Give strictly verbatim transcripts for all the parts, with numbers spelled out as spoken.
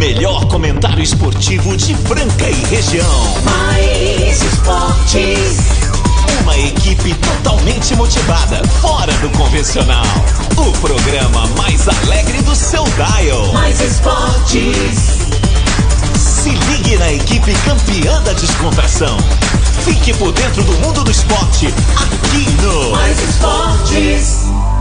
melhor comentário esportivo de Franca e região. Mais Esportes. Uma equipe totalmente motivada, fora do convencional. O programa mais alegre do seu dial. Mais Esportes. Se ligue na equipe campeã da descontração. Fique por dentro do mundo do esporte, aqui no Mais Esportes.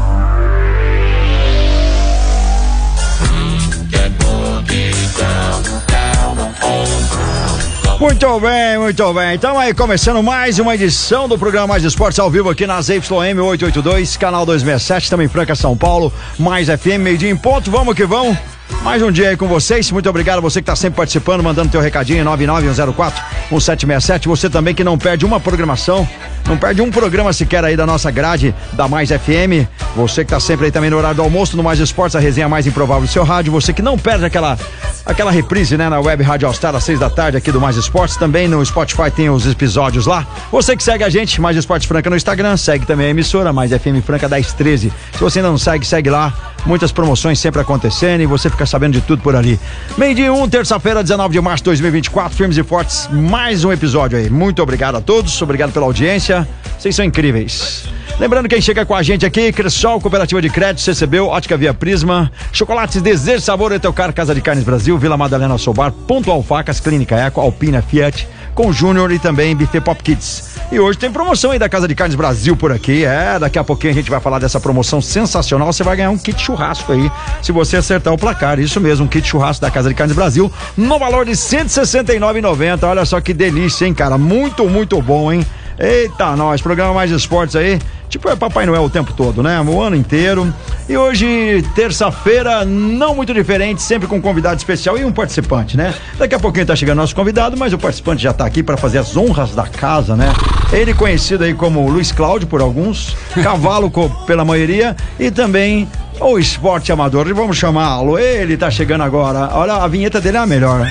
Muito bem, muito bem. Então aí, começando mais uma edição do programa Mais Esportes ao vivo aqui na Z Y M oitocentos e oitenta e dois, canal duzentos e sessenta e sete, também em Franca, São Paulo, Mais F M, meio dia em ponto. Vamos que vamos. Mais um dia aí com vocês, muito obrigado a você que está sempre participando, mandando teu recadinho em nove nove um zero quatro um sete seis sete, você também que não perde uma programação, não perde um programa sequer aí da nossa grade da Mais F M, você que está sempre aí também no horário do almoço, no Mais Esportes, a resenha mais improvável do seu rádio, você que não perde aquela, aquela reprise, né, na Web Rádio All Star às seis da tarde aqui do Mais Esportes, também no Spotify tem os episódios lá, você que segue a gente, Mais Esportes Franca no Instagram, segue também a emissora, Mais F M Franca dez treze, se você ainda não segue, segue lá, muitas promoções sempre acontecendo e você fica sabendo de tudo por ali. Meio dia um, terça-feira, dezenove de março de dois mil e vinte e quatro, firmes e fortes, mais um episódio aí. Muito obrigado a todos, obrigado pela audiência, vocês são incríveis. Lembrando quem chega com a gente aqui, Cressol, Cooperativa de Crédito, C C B, Ótica Via Prisma, Chocolates Desejo Sabor, Eteucar, Casa de Carnes Brasil, Vila Madalena Sobar, Ponto Facas, Clínica Eco, Alpina, Fiat, com Júnior e também Buffet Pop Kids. E hoje tem promoção aí da Casa de Carnes Brasil por aqui, é, daqui a pouquinho a gente vai falar dessa promoção sensacional, você vai ganhar um kit churrasco aí, se você acertar o placar, isso mesmo, um kit churrasco da Casa de Carnes Brasil, no valor de cento e sessenta e nove reais e noventa centavos, olha só que delícia, hein, cara, muito, muito bom, hein. Eita, nós, programa Mais Esportes aí, tipo é Papai Noel o tempo todo, né? O ano inteiro. E hoje, terça-feira, não muito diferente, sempre com um convidado especial e um participante, né? Daqui a pouquinho tá chegando nosso convidado, mas o participante já tá aqui para fazer as honras da casa, né? Ele conhecido aí como Luiz Cláudio por alguns, Cavalo pela maioria e também o esporte amador, vamos chamá-lo. Ele tá chegando agora, olha, a vinheta dele é a melhor.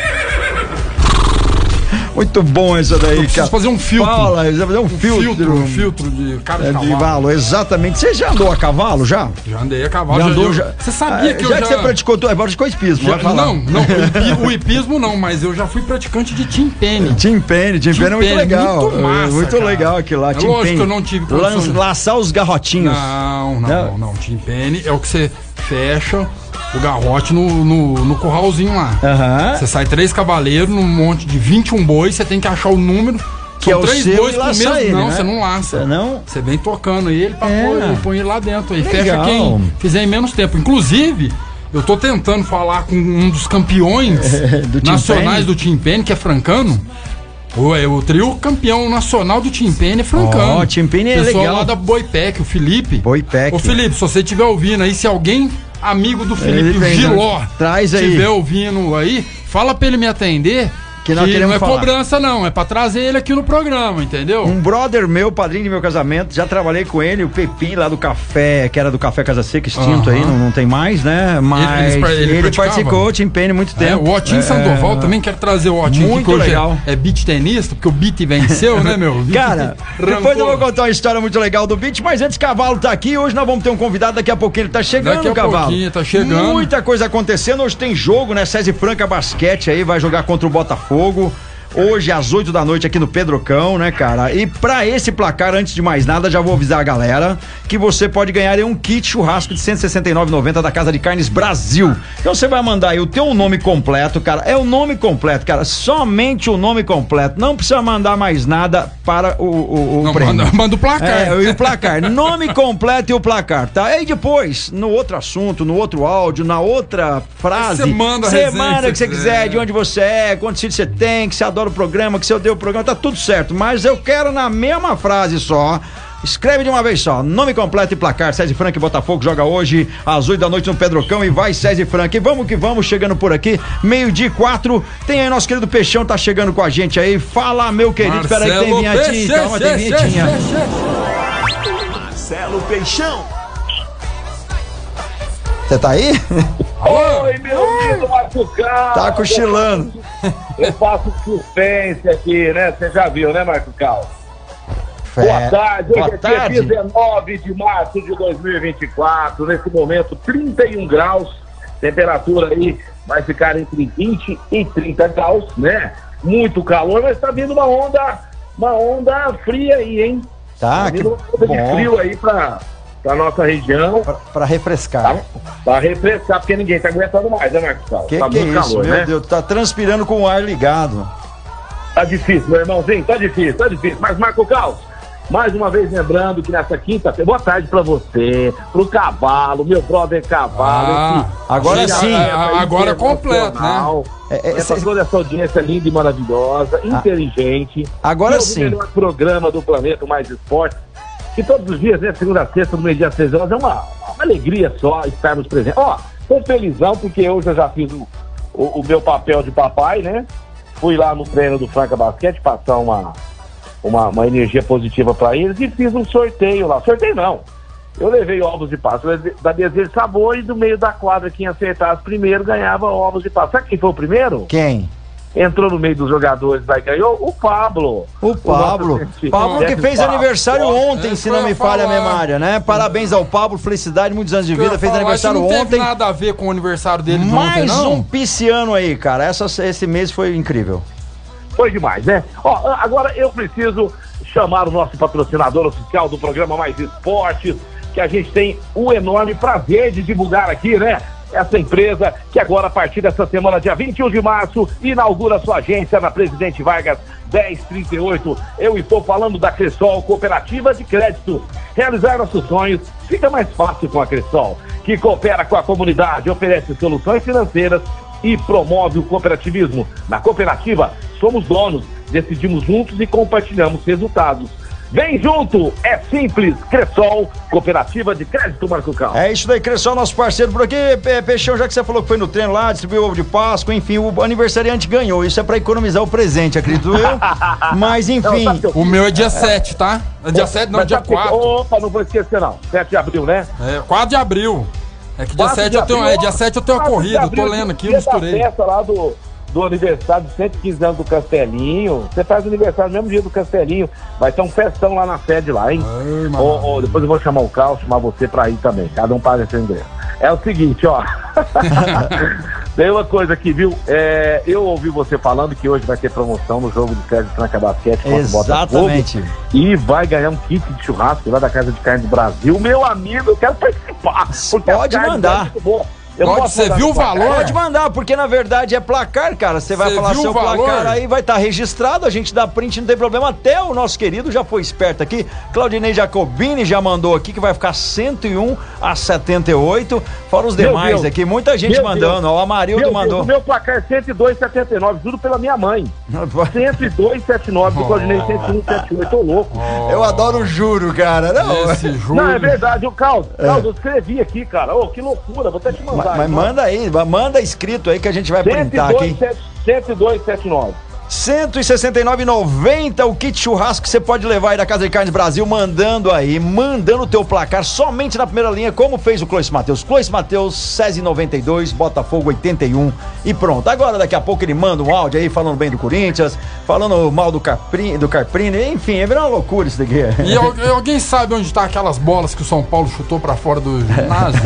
Muito bom essa daí, cara. fazer um filtro. Fala, fazer um, um filtro. filtro. Um filtro de cara de é, cavalo. de cavalo, exatamente. Você já andou a cavalo, já? Já andei a cavalo. Já já, andou, eu, já. Você sabia ah, que eu já... já... que você praticou, agora praticou hipismo, já, vai falar. Não, não, o, hipi, o hipismo não, mas eu já fui praticante de timpene. Timpene, timpene é muito legal. Muito massa, Muito cara. legal aquilo lá, é timpene. Lógico que eu não tive condições. Lan, laçar os garrotinhos. Não, não, não, não, não. Timpene é o que você fecha o garrote no, no, no curralzinho lá. Aham. Você sai três cavaleiros num monte de vinte e um bois, você tem que achar o número. Que São é o três seu bois e por laçar mesmo. ele, Não, né? você não laça. Não? Você vem tocando ele pra É. pôr, põe ele lá dentro. Aí Legal. fecha quem fizer em menos tempo. Inclusive, eu tô tentando falar com um dos campeões É, do nacionais timpene. do timpene, que é francano. O, é, o trio campeão nacional do timpene é francano. Ó, timpene é Pessoal legal. lá da Boipec, o Felipe. Boipec. Ô Felipe, se você estiver ouvindo aí, se alguém amigo do Felipe, Ele o vem, Giló, né? Traz aí. estiver ouvindo aí, fala pra ele me atender. Que Que nós queremos não é falar. cobrança não, é pra trazer ele aqui no programa, entendeu? Um brother meu, padrinho de meu casamento, já trabalhei com ele, o Pepim lá do café, que era do Café Casa Seca, extinto Aham. aí, não, não tem mais, né? Mas Ele- ele- ele, ele praticava? participou, timpene muito É, tempo. o Otinho É, Sandoval também quer trazer o Otinho muito que hoje legal. é, é beat tenista, porque o beat venceu, né, meu? O beat Cara, arrancou. depois eu vou contar uma história muito legal do beat, mas antes Cavalo tá aqui, hoje nós vamos ter um convidado, daqui a pouquinho ele tá chegando, Daqui a Cavalo. pouquinho, tá chegando. Muita coisa acontecendo, hoje tem jogo, né? César Franca Basquete aí, vai jogar contra o Botafogo. Hoje às oito da noite aqui no Pedrocão, né, cara? E pra esse placar, antes de mais nada, já vou avisar a galera que você pode ganhar aí um kit churrasco de cento e sessenta e nove reais e noventa centavos da Casa de Carnes Brasil. Então você vai mandar aí o teu nome completo, cara. É o nome completo, cara. Somente o nome completo. Não precisa mandar mais nada para o, o, o Não, prêmio. manda, manda o placar. É, e o placar. Nome completo e o placar, tá? Aí depois, no outro assunto, no outro áudio, na outra frase, Você manda a você resenha manda o que que você você quiser, quiser. de onde você é, quantos filhos você tem, que você adora o programa, que você odeia o programa, tá tudo certo. Mas eu quero na mesma frase só. Escreve de uma vez só, nome completo e placar. César Franca e Botafogo joga hoje às oito da noite no Pedrocão e vai César Franca. E vamos que vamos, chegando por aqui, meio-dia e quatro. Tem aí nosso querido Peixão, tá chegando com a gente aí. Fala, meu querido, espera aí que tem vinhetinha. Calma, tem vinhetinha. Marcelo Peixão. Você tá aí? Oi, meu amigo Marco Cal. Tá cochilando. Eu faço suspense aqui, né? Você já viu, né, Marco Cal? Fé. Boa tarde, hoje Boa é tarde. dia dezenove de março de dois mil e vinte e quatro, nesse momento trinta e um graus, Temperatura aí vai ficar entre vinte e trinta graus, né? Muito calor, mas tá vindo uma onda, uma onda fria aí, hein? Tá, tá vindo que uma onda bom. de frio aí pra, pra nossa região. Pra, pra refrescar. Tá? Pra refrescar, porque ninguém tá aguentando mais, né, Marcos Paulo? Que tá que é muito isso, calor, meu né? Deus, tá transpirando com o ar ligado. Tá difícil, meu irmãozinho, tá difícil, tá difícil. Mas, Marco Caos, mais uma vez lembrando que nessa quinta-feira, boa tarde pra você, pro Cavalo, meu brother Cavalo. Ah, esse- agora esse sim. atleta A- agora completo, internacional. É, é, É, cê- pra toda essa audiência linda e maravilhosa, inteligente. agora E ouvir sim. o melhor programa do planeta, o Mais Esporte, que todos os dias, né, segunda a sexta, do meio-dia às seis horas, é uma, uma alegria só estarmos presentes. Ó, tô felizão porque hoje eu já fiz o, o, o meu papel de papai, né? Fui lá no treino do Franca Basquete passar uma, uma, uma energia positiva para eles e fiz um sorteio lá. Sorteio não. Eu levei ovos de Páscoa da Desejo Sabor e do meio da quadra quem acertasse primeiro ganhava ovos de Páscoa. Sabe quem foi o primeiro? Quem? Entrou no meio dos jogadores lá e ganhou o Pablo. O Pablo. nosso- Pablo que Jesse fez Pablo. aniversário ontem, É, se foi não me a falha a falar. memória, né? Parabéns ao Pablo, felicidade, muitos anos de Eu ia vida, fez falar, aniversário isso não ontem. teve nada a ver com o aniversário dele de ontem, Mais não? um pisciano aí, cara. Essa, esse mês foi incrível. Foi demais, né? Ó, agora eu preciso chamar o nosso patrocinador oficial do programa Mais Esportes, que a gente tem o enorme prazer de divulgar aqui, né? Essa empresa que agora, a partir dessa semana, dia vinte e um de março, inaugura sua agência na Presidente Vargas dez trinta e oito. Eu estou falando da Cressol, Cooperativa de Crédito. Realizar nossos sonhos fica mais fácil com a Cressol, que coopera com a comunidade, oferece soluções financeiras e promove o cooperativismo. Na cooperativa, somos donos, decidimos juntos e compartilhamos resultados. Vem junto, é simples. Cressol, Cooperativa de Crédito, Marco Cal. É isso daí, Cressol, nosso parceiro por aqui. Pe- Peixão, já que você falou que foi no treino lá, distribuiu ovo de Páscoa, enfim, o aniversariante ganhou. Isso é pra economizar o presente, acredito eu. Mas, enfim. Não, sabe que eu- O meu é dia sete, tá? É dia sete, não, Mas dia sabe que- quatro. Opa, não vou esquecer não. sete de abril, né? É, quatro de abril. É que dia quatro sete de eu tenho, abril, é, dia sete eu tenho a quatro de corrida, eu tô abril, lendo aqui, eu dia da misturei. festa lá do, do aniversário de cento e quinze anos do Castelinho. Você faz aniversário no mesmo dia do Castelinho. Vai ter um festão lá na sede lá, hein? Ai, Ô, mano. ô, depois eu vou chamar o Carl, chamar você pra ir também. Cada um paga seu ingresso. É o seguinte, ó. Tem uma coisa aqui, viu? É, eu ouvi você falando que hoje vai ter promoção no jogo do Sérgio Franca Basquete contra o Botafogo. Exatamente. E vai ganhar um kit de churrasco lá da Casa de Carne do Brasil. Meu amigo, eu quero participar. Porque Pode a carne mandar. é muito boa. Eu Pode, posso você mandar viu no o valor? placar? Pode mandar, porque na verdade é placar, cara. Você vai Cê falar viu seu o valor? placar aí, vai estar registrado, a gente dá print, não tem problema. Até o nosso querido já foi esperto aqui. Claudinei Jacobini já mandou aqui que vai ficar cento e um a setenta e oito. Fora os Meu demais Deus. aqui, muita gente Meu mandando. Deus. Ó, o Amarildo Meu mandou. Deus, o meu placar é cento e dois e setenta e nove, juro pela minha mãe. cento e dois e setenta e nove do Claudinei, cento e um e setenta e oito. Tô louco. Eu adoro o juro, cara. Não, Esse jogo. Não, é verdade. O Carlos, Carlos, eu escrevi aqui, cara. Ô, que loucura. Vou até te mandar. mas, mas então. manda aí, manda escrito aí que a gente vai printar aqui. cento e dois e setenta e nove. cento e sessenta e nove reais e noventa centavos o kit churrasco que você pode levar aí da Casa de Carnes Brasil, mandando aí, mandando o teu placar somente na primeira linha, como fez o Clois Matheus. Clois Matheus, SESI noventa e dois, Botafogo oitenta e um e pronto. Agora daqui a pouco ele manda um áudio aí falando bem do Corinthians, falando mal do Carprini, do Carprini, enfim, é virar uma loucura isso daqui. E al- alguém sabe onde tá aquelas bolas que o São Paulo chutou pra fora do ginásio?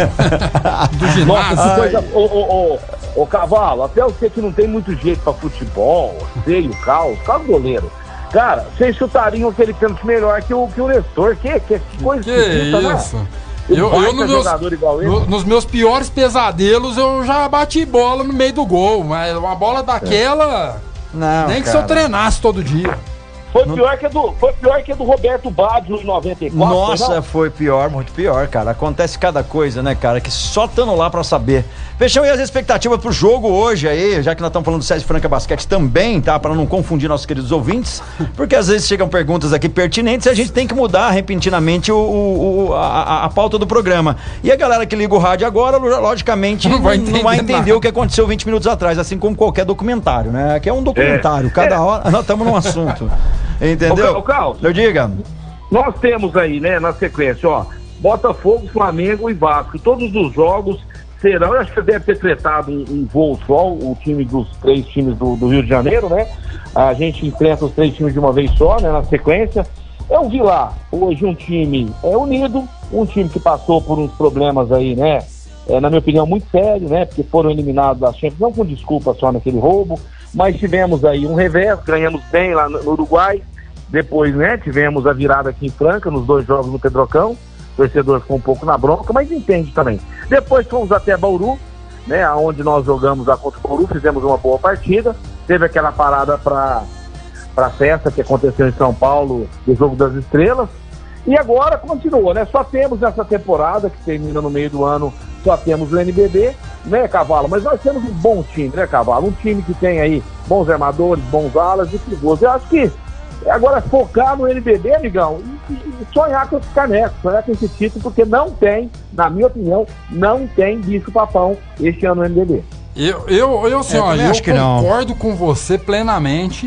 do Nossa, ginásio. que coisa. Ô, ô, ô, ô, Cavalo, até você que não tem muito jeito pra futebol, sei, o Carlos, Carlos goleiro. Cara, vocês chutariam aquele pênalti melhor que o, que o Nestor. Que, que, que coisa Que esquisita, né? isso? Um Eu, baita eu nos, meus, jogador igual ele. no- nos meus piores pesadelos eu já bati bola no meio do gol, mas uma bola daquela, Não, nem que se cara. eu treinasse todo dia. Foi pior que a do, foi pior que a do Roberto Baggio em noventa e quatro. Nossa, não? foi pior, muito pior, cara. Acontece cada coisa, né, cara, que só estando lá pra saber. Fechamos aí as expectativas pro jogo hoje aí, já que nós estamos falando do SESI Franca Basquete também, tá? Pra não confundir nossos queridos ouvintes, porque às vezes chegam perguntas aqui pertinentes e a gente tem que mudar repentinamente o, o- o- a, a pauta do programa. E a galera que liga o rádio agora, logicamente, Não não vai vai entender entender, nada. o que aconteceu vinte minutos atrás, assim como qualquer documentário, né? Aqui é um documentário, cada hora nós estamos num assunto. Entendeu? Ô, Carlos. Eu diga. Nós temos aí, né, na sequência, ó, Botafogo, Flamengo e Vasco. Todos os jogos serão, eu acho que deve ter tretado um, um voo só, o time dos três times do, do Rio de Janeiro, né? A gente enfrenta os três times de uma vez só, né, na sequência. Eu vi lá, hoje, um time é unido, um time que passou por uns problemas aí, né, é, na minha opinião, muito sério, né? Porque foram eliminados da Champions, não com desculpa só naquele roubo, mas tivemos aí um revés, ganhamos bem lá no, no Uruguai, depois, né, tivemos a virada aqui em Franca, nos dois jogos no Pedrocão, o torcedor ficou um pouco na bronca, mas entende também. Depois fomos até Bauru, né, onde nós jogamos lá contra o Bauru, fizemos uma boa partida, teve aquela parada para a festa que aconteceu em São Paulo, do Jogo das Estrelas, e agora continua, né, só temos nessa temporada, que termina no meio do ano, só temos o N B B, né, Cavalo? Mas nós temos um bom time, né, Cavalo? Um time que tem aí bons armadores, bons alas e perigosos. Eu acho que agora focar no N B B, amigão, e, e sonhar com esse caneco, sonhar com esse título, porque não tem, na minha opinião, não tem bicho-papão este ano no N B B. Eu, eu, eu, assim, É, ó, eu eu acho que concordo não. com você plenamente.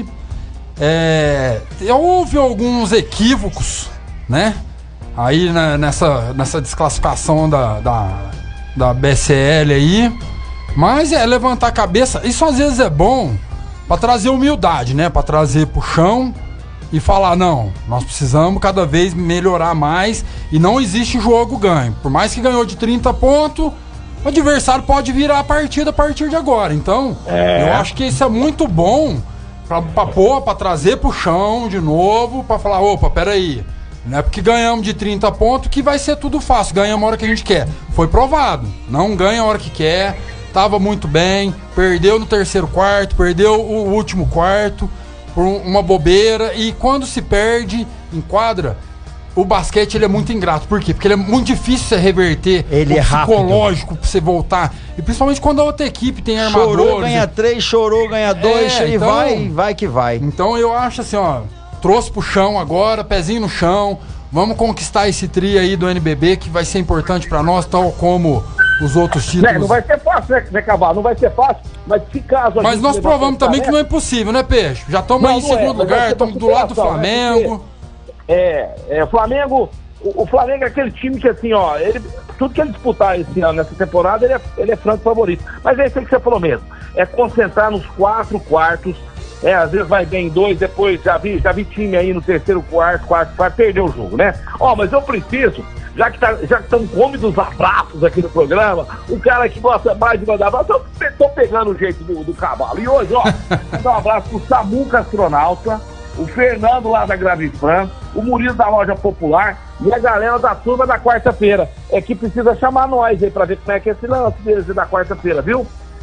É, houve alguns equívocos, né? Aí né, nessa, nessa desclassificação da, da, da B C L aí. Mas é levantar a cabeça. Isso às vezes é bom pra trazer humildade, né? Pra trazer pro chão e falar, não, nós precisamos cada vez melhorar mais. E não existe jogo ganho. Por mais que ganhou de trinta pontos, o adversário pode virar a partida a partir de agora. Então, é. eu acho que isso é muito bom pra, pra pôr, pra trazer pro chão de novo, pra falar, opa, peraí. Não é porque ganhamos de trinta pontos que vai ser tudo fácil. Ganhamos a hora que a gente quer. Foi provado. Não ganha a hora que quer. Tava muito bem. Perdeu no terceiro quarto. Perdeu o último quarto. Por uma bobeira. E quando se perde em quadra, o basquete ele é muito ingrato. Por quê? Porque ele é muito difícil você reverter. Ele o é psicológico pra você voltar. E principalmente quando a outra equipe tem armadores. Chorou, ganha três, chorou, ganha dois. É, e então- vai, vai que vai. Então eu acho assim, ó, trouxe pro chão agora, pezinho no chão, vamos conquistar esse tri aí do N B B que vai ser importante pra nós, tal como os outros títulos. Né, não vai ser fácil, né, né, Cavalo? Não vai ser fácil, mas se caso a Mas gente nós levar provamos também que não é tarefa- impossível, né, Peixe? Já estamos Não, aí em não é, segundo mas vai lugar, ser estamos pra do lado do superação, né, Flamengo. É, é, o Flamengo, o, o Flamengo é aquele time que assim, ó, ele, tudo que ele disputar esse ano, nessa temporada, ele é, ele é franco favorito. Mas é isso aí que você falou mesmo, é concentrar nos quatro quartos, é, às vezes vai bem em dois, depois já vi, já vi time aí no terceiro quarto, quarto, quarto, perdeu o jogo, né? Ó, mas eu preciso, já que tá, já que estamos com homem dos abraços aqui no programa, o cara que gosta mais de mandar abraço, eu pe- tô pegando o jeito do, do cavalo. E hoje, ó, mandar um abraço pro Samuca Astronauta, o Fernando lá da Gravifran, o Murilo da Loja Popular e a galera da turma da quarta-feira. É que precisa chamar nós aí pra ver como é que é esse lance deles da quarta-feira, viu?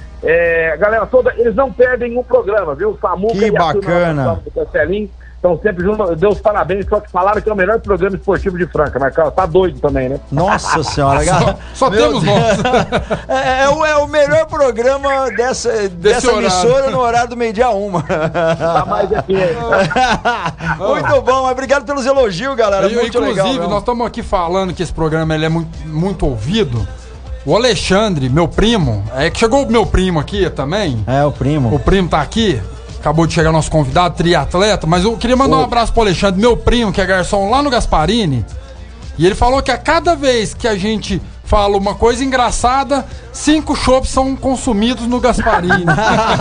É, galera toda, eles não perdem um programa, viu? O Samuca Que e a bacana. turma do Castelinho estão sempre juntos. Deus parabéns, só que falaram que é o melhor programa esportivo de Franca, mas cara, tá doido também, né? Nossa senhora, Só, galera. só Meu temos Deus. nós. É, é o, é o melhor programa dessa, dessa horário. emissora no horário do meio-dia uma. Tá mais aqui. Muito bom, mas obrigado pelos elogios, galera. Eu, Muito inclusive, legal. nós estamos aqui falando que esse programa ele é muito, muito ouvido. O Alexandre, meu primo, é que chegou o meu primo aqui também. É, o primo. O primo tá aqui. Acabou de chegar nosso convidado, triatleta, mas eu queria mandar um abraço pro Alexandre, meu primo, que é garçom lá no Gasparini. E ele falou que a cada vez que a gente fala uma coisa engraçada, cinco chopps são consumidos no Gasparini. Então,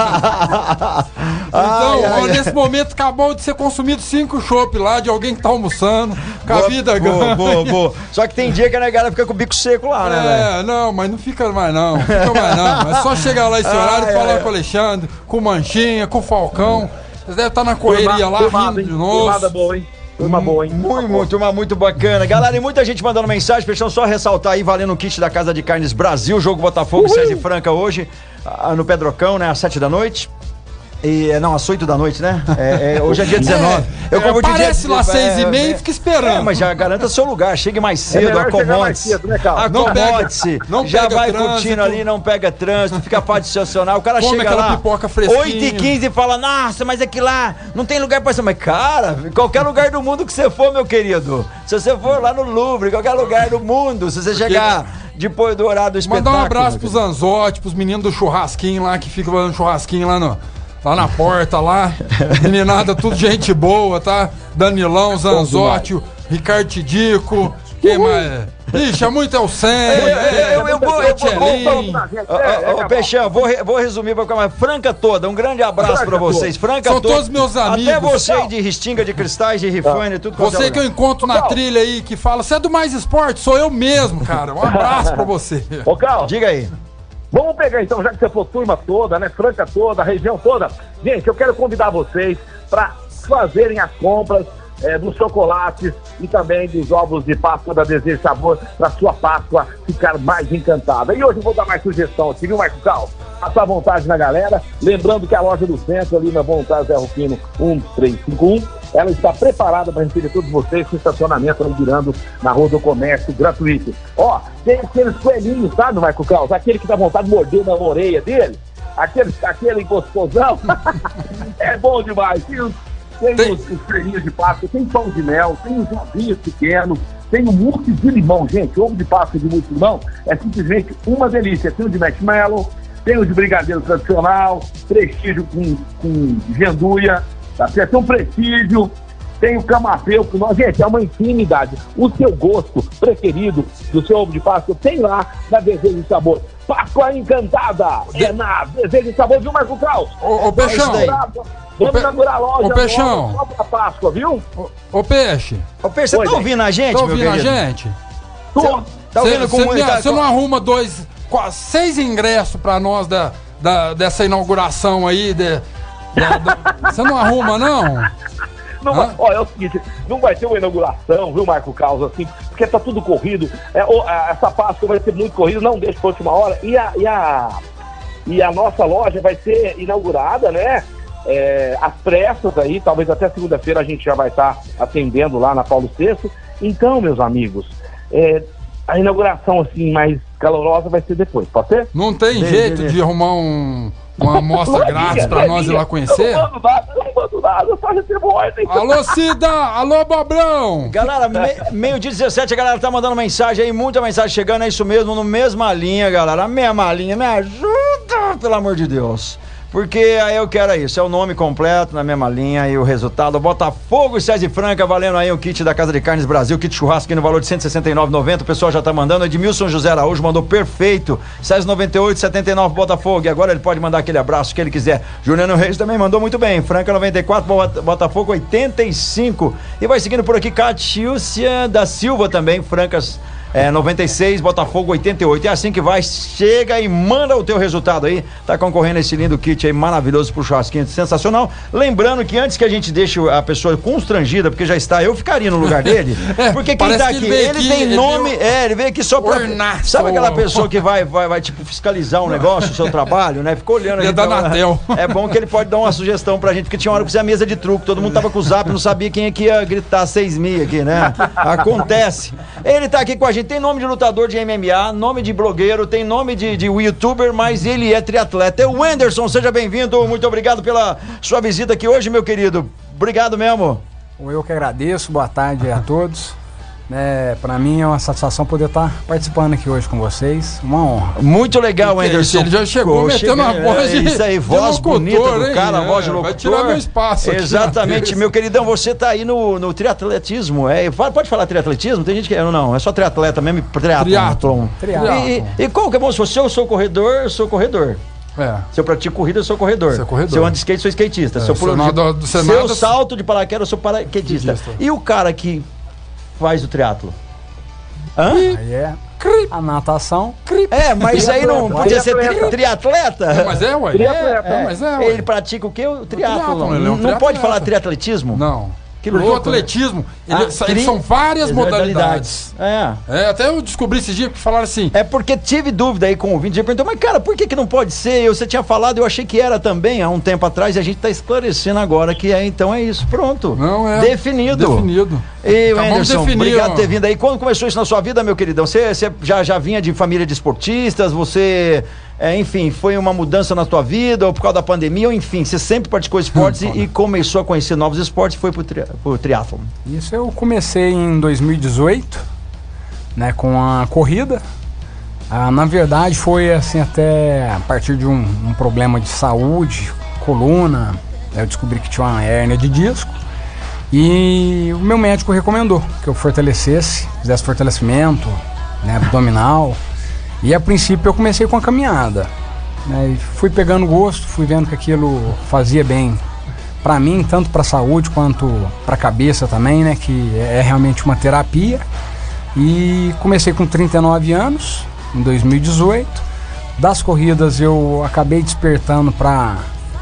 Ai, ai, ó, nesse momento acabou de ser consumido cinco chopps lá de alguém que tá almoçando, com a Boa, vida boa, ganha. boa, boa. Só que tem dia que a negada fica com o bico seco lá, né, velho? É, não, mas não fica mais não, fica mais não. É só chegar lá esse horário e Ai, falar ai. com o Alexandre, com o Manchinha, com o Falcão. Eles devem estar na correria lá, rindo de Turmada novo. boa, hein? Turma boa, hein? Muito, muito, turma muito bacana. Galera, e muita gente mandando mensagem. Deixa eu só ressaltar aí, valendo o kit da Casa de Carnes Brasil. Jogo Botafogo, César e Franca hoje, ah, no Pedrocão, né? Às sete da noite. E, não, às oito da noite, né? É, é, hoje é dia dezenove. É, confundi aparece dia- lá seis e meia é, e fica esperando. É, mas já garanta seu lugar. Chegue mais cedo, melhor chegar mais acomode-se. cedo, né, Carlos? Não pega- Acomode-se. não Já pega vai trânsito. curtindo ali, não pega trânsito, fica fácil de estacionar. O cara Come chega aquela lá, pipoca fresquinha. oito e quinze e fala, nossa, mas é que lá não tem lugar pra isso. Mas, cara, qualquer lugar do mundo que você for, meu querido, se você for lá no Louvre, qualquer lugar do mundo, se você chegar depois do horário do espetáculo... Mandar um abraço meu pros querido. Anzotti, pros meninos do churrasquinho lá, que ficam fazendo churrasquinho lá, no, lá na porta, lá. Meninada, tudo gente boa, tá? Danilão, Zanzotti, o Ricardo Tidico, Quem mais? Ixi, é muito é o Senna. É, eu, eu vou, eu vou, Ô, ô, Peixão, vou, re- vou resumir pra ficar mais. Franca toda, um grande abraço Franca pra vocês. Franca São toda. todos meus amigos. Até você aí de Ristinga de Cristais, de Rifane, tudo quanto é Você que eu lugar. encontro na Cal. trilha aí, que fala, você é do Mais Esporte? Sou eu mesmo, cara. Um abraço pra você. Ô, Cal, Diga aí. vamos pegar então, já que você falou turma toda, né? Franca toda, a região toda. Gente, eu quero convidar vocês para fazerem as compras é, dos chocolates e também dos ovos de Páscoa da Desejo Sabor para sua Páscoa ficar mais encantada. E hoje eu vou dar mais sugestão aqui, viu, Marco Cal? Passa à vontade na galera. Lembrando que a loja do centro, ali na Vontade Zé Rufino um três cinco um, ela está preparada para receber todos vocês com estacionamento ali virando na Rua do Comércio gratuito. Ó, tem aqueles coelhinhos, sabe, Marco Cal? Aquele que dá vontade de morder na orelha dele. Aquele, aquele gostosão. É bom demais. Tem os, tem Tem- os, os creminhos de Páscoa, tem pão de mel, tem os ovinhos pequenos, tem o mousse de limão, gente. Ovo de Páscoa de mousse de limão é simplesmente uma delícia. Tem o de marshmallow, tem o de brigadeiro tradicional, prestígio com, com genduia, tá certo? Tem um prestígio, tem o camafeu, que nós, gente, é uma infinidade. O seu gosto preferido do seu ovo de Páscoa tem lá na Desejo de Sabor. Páscoa Encantada é na Desejo de Sabor, viu, Marco Cal? Ô, ô, Peixão. Vamos Pe- inaugurar a loja Ô, Peixão. agora, só pra Páscoa, viu? Ô, ô Peixe, Ô, Peixe, você Oi, tá gente. ouvindo a gente, tá meu ouvindo a querido? gente? Tô. Tá ouvindo Você como ele tá? não arruma dois, quase seis ingressos pra nós da, da- dessa inauguração aí? De, Você não arruma, não? Não vai, olha, é o seguinte, não vai ter uma inauguração, viu, Marco Carlos, assim, porque tá tudo corrido. É, o- a- essa Páscoa vai ser muito corrida, não deixe pra última hora. E a, e a, e a nossa loja vai ser inaugurada, né? É, às pressas aí, talvez até segunda-feira a gente já vai estar atendendo lá na Paulo sexto. Então, meus amigos, é, a inauguração assim mais calorosa vai ser depois, pode ser? Não tem Beleza, jeito beleza. de arrumar um, uma amostra Lojinha, grátis pra nós ir lá lojinha. conhecer? Eu não mando nada, eu não mando nada, eu só recebo ordem. Alô, Cida! Alô, Bobrão! Galera, me, meio-dia dezessete, a galera tá mandando mensagem aí, muita mensagem chegando, é isso mesmo, no mesma linha, galera. A mesma linha, me ajuda, pelo amor de Deus. Porque aí eu quero isso, é o nome completo na mesma linha e o resultado. Botafogo e César Franca, valendo aí o kit da Casa de Carnes Brasil, kit churrasco aqui no valor de cento e sessenta e nove reais e noventa centavos. O pessoal já tá mandando. Edmilson José Araújo mandou perfeito. César noventa e oito, setenta e nove Botafogo. E agora ele pode mandar aquele abraço que ele quiser. Juliano Reis também mandou muito bem. Franca noventa e quatro, Bota- Botafogo oitenta e cinco. E vai seguindo por aqui, Catiúcia da Silva também, Francas. É, noventa e seis, Botafogo oitenta e oito. É assim que vai, chega e manda o teu resultado aí. Tá concorrendo a esse lindo kit aí maravilhoso pro churrasquinho, sensacional. Lembrando que antes que a gente deixe a pessoa constrangida, porque já está, eu ficaria no lugar dele. É, Porque quem parece tá que aqui, ele ele, veio aqui, tem ele nome, veio é, ele veio aqui só pra. ornar Sabe aquela só. pessoa que vai, vai, vai tipo fiscalizar um negócio, o seu trabalho, né? Ficou olhando Ele é aqui, da então, Anatel. é bom que ele pode dar uma sugestão pra gente, porque tinha uma hora que fazia mesa de truque, todo mundo tava com o zap, não sabia quem é que ia gritar seis mil aqui, né? Acontece. Ele tá aqui com a gente, tem nome de lutador de M M A, nome de blogueiro, tem nome de, de youtuber, mas ele é triatleta. É o Wenderson, seja bem-vindo, muito obrigado pela sua visita aqui hoje, meu querido. Obrigado mesmo. Eu que agradeço, boa tarde a todos. É, para mim é uma satisfação poder estar participando aqui hoje com vocês, uma honra. Muito legal, Que que é Wenderson. isso? Ele já chegou metendo a voz de- é Isso aí, de voz locutor, bonita do hein? cara, É, voz de vai locutor. tirar meu espaço aqui na Exatamente, mesa. meu queridão, você tá aí no, no triatletismo, é, fala- pode falar triatletismo? Tem gente que, não, é só triatleta mesmo, triatlon. Triatlon. Triatlon. E, e qual que é bom, se você eu sou corredor, eu sou corredor. É. Se eu pratico corrida, eu sou corredor. Você é corredor. Se eu ando de skate, sou skatista. É, se eu se pulo eu de... nado- você se eu nada- salto de paraquedas, eu sou paraquedista. Skatista. E o cara que faz o triatlo? Hã? Aí é a natação. É, mas aí não podia ser tri- Triatleta. triatleta? É, mas é, ué. Triatleta. É, mas é, ué. Ele pratica o quê? O triatlo. triatlon, ele é um Não pode triatleta. falar triatletismo? Não. Que Porque louco, o atletismo, né? ele- Ah, eles tri- são várias modalidades. É. É, até eu descobri esses dias que falaram assim. É porque tive dúvida aí com o ouvinte, ele perguntou, mas cara, por que que não pode ser? Você tinha falado, eu achei que era também há um tempo atrás, e a gente tá esclarecendo agora que é, então é isso, pronto. Não, é. Definido. Definido. E Acabamos Anderson, de definir, obrigado ó. por ter vindo aí. Quando começou isso na sua vida, meu queridão? Você, você já, já vinha de família de esportistas? Você, é, enfim, foi uma mudança na tua vida, ou por causa da pandemia, ou enfim, você sempre praticou esportes e, e começou a conhecer novos esportes e foi pro, tri, pro triatlon. Isso eu comecei em dois mil e dezoito, né, com a corrida. Ah, na verdade foi assim até a partir de um, um problema de saúde, coluna. Eu descobri que tinha uma hérnia de disco E o meu médico recomendou que eu fortalecesse, fizesse fortalecimento, né, abdominal. E a princípio eu comecei com a caminhada, né, e fui pegando gosto, fui vendo que aquilo fazia bem para mim, tanto para a saúde quanto para a cabeça também, né, que é realmente uma terapia. E comecei com trinta e nove anos, em dois mil e dezoito. Das corridas eu acabei despertando para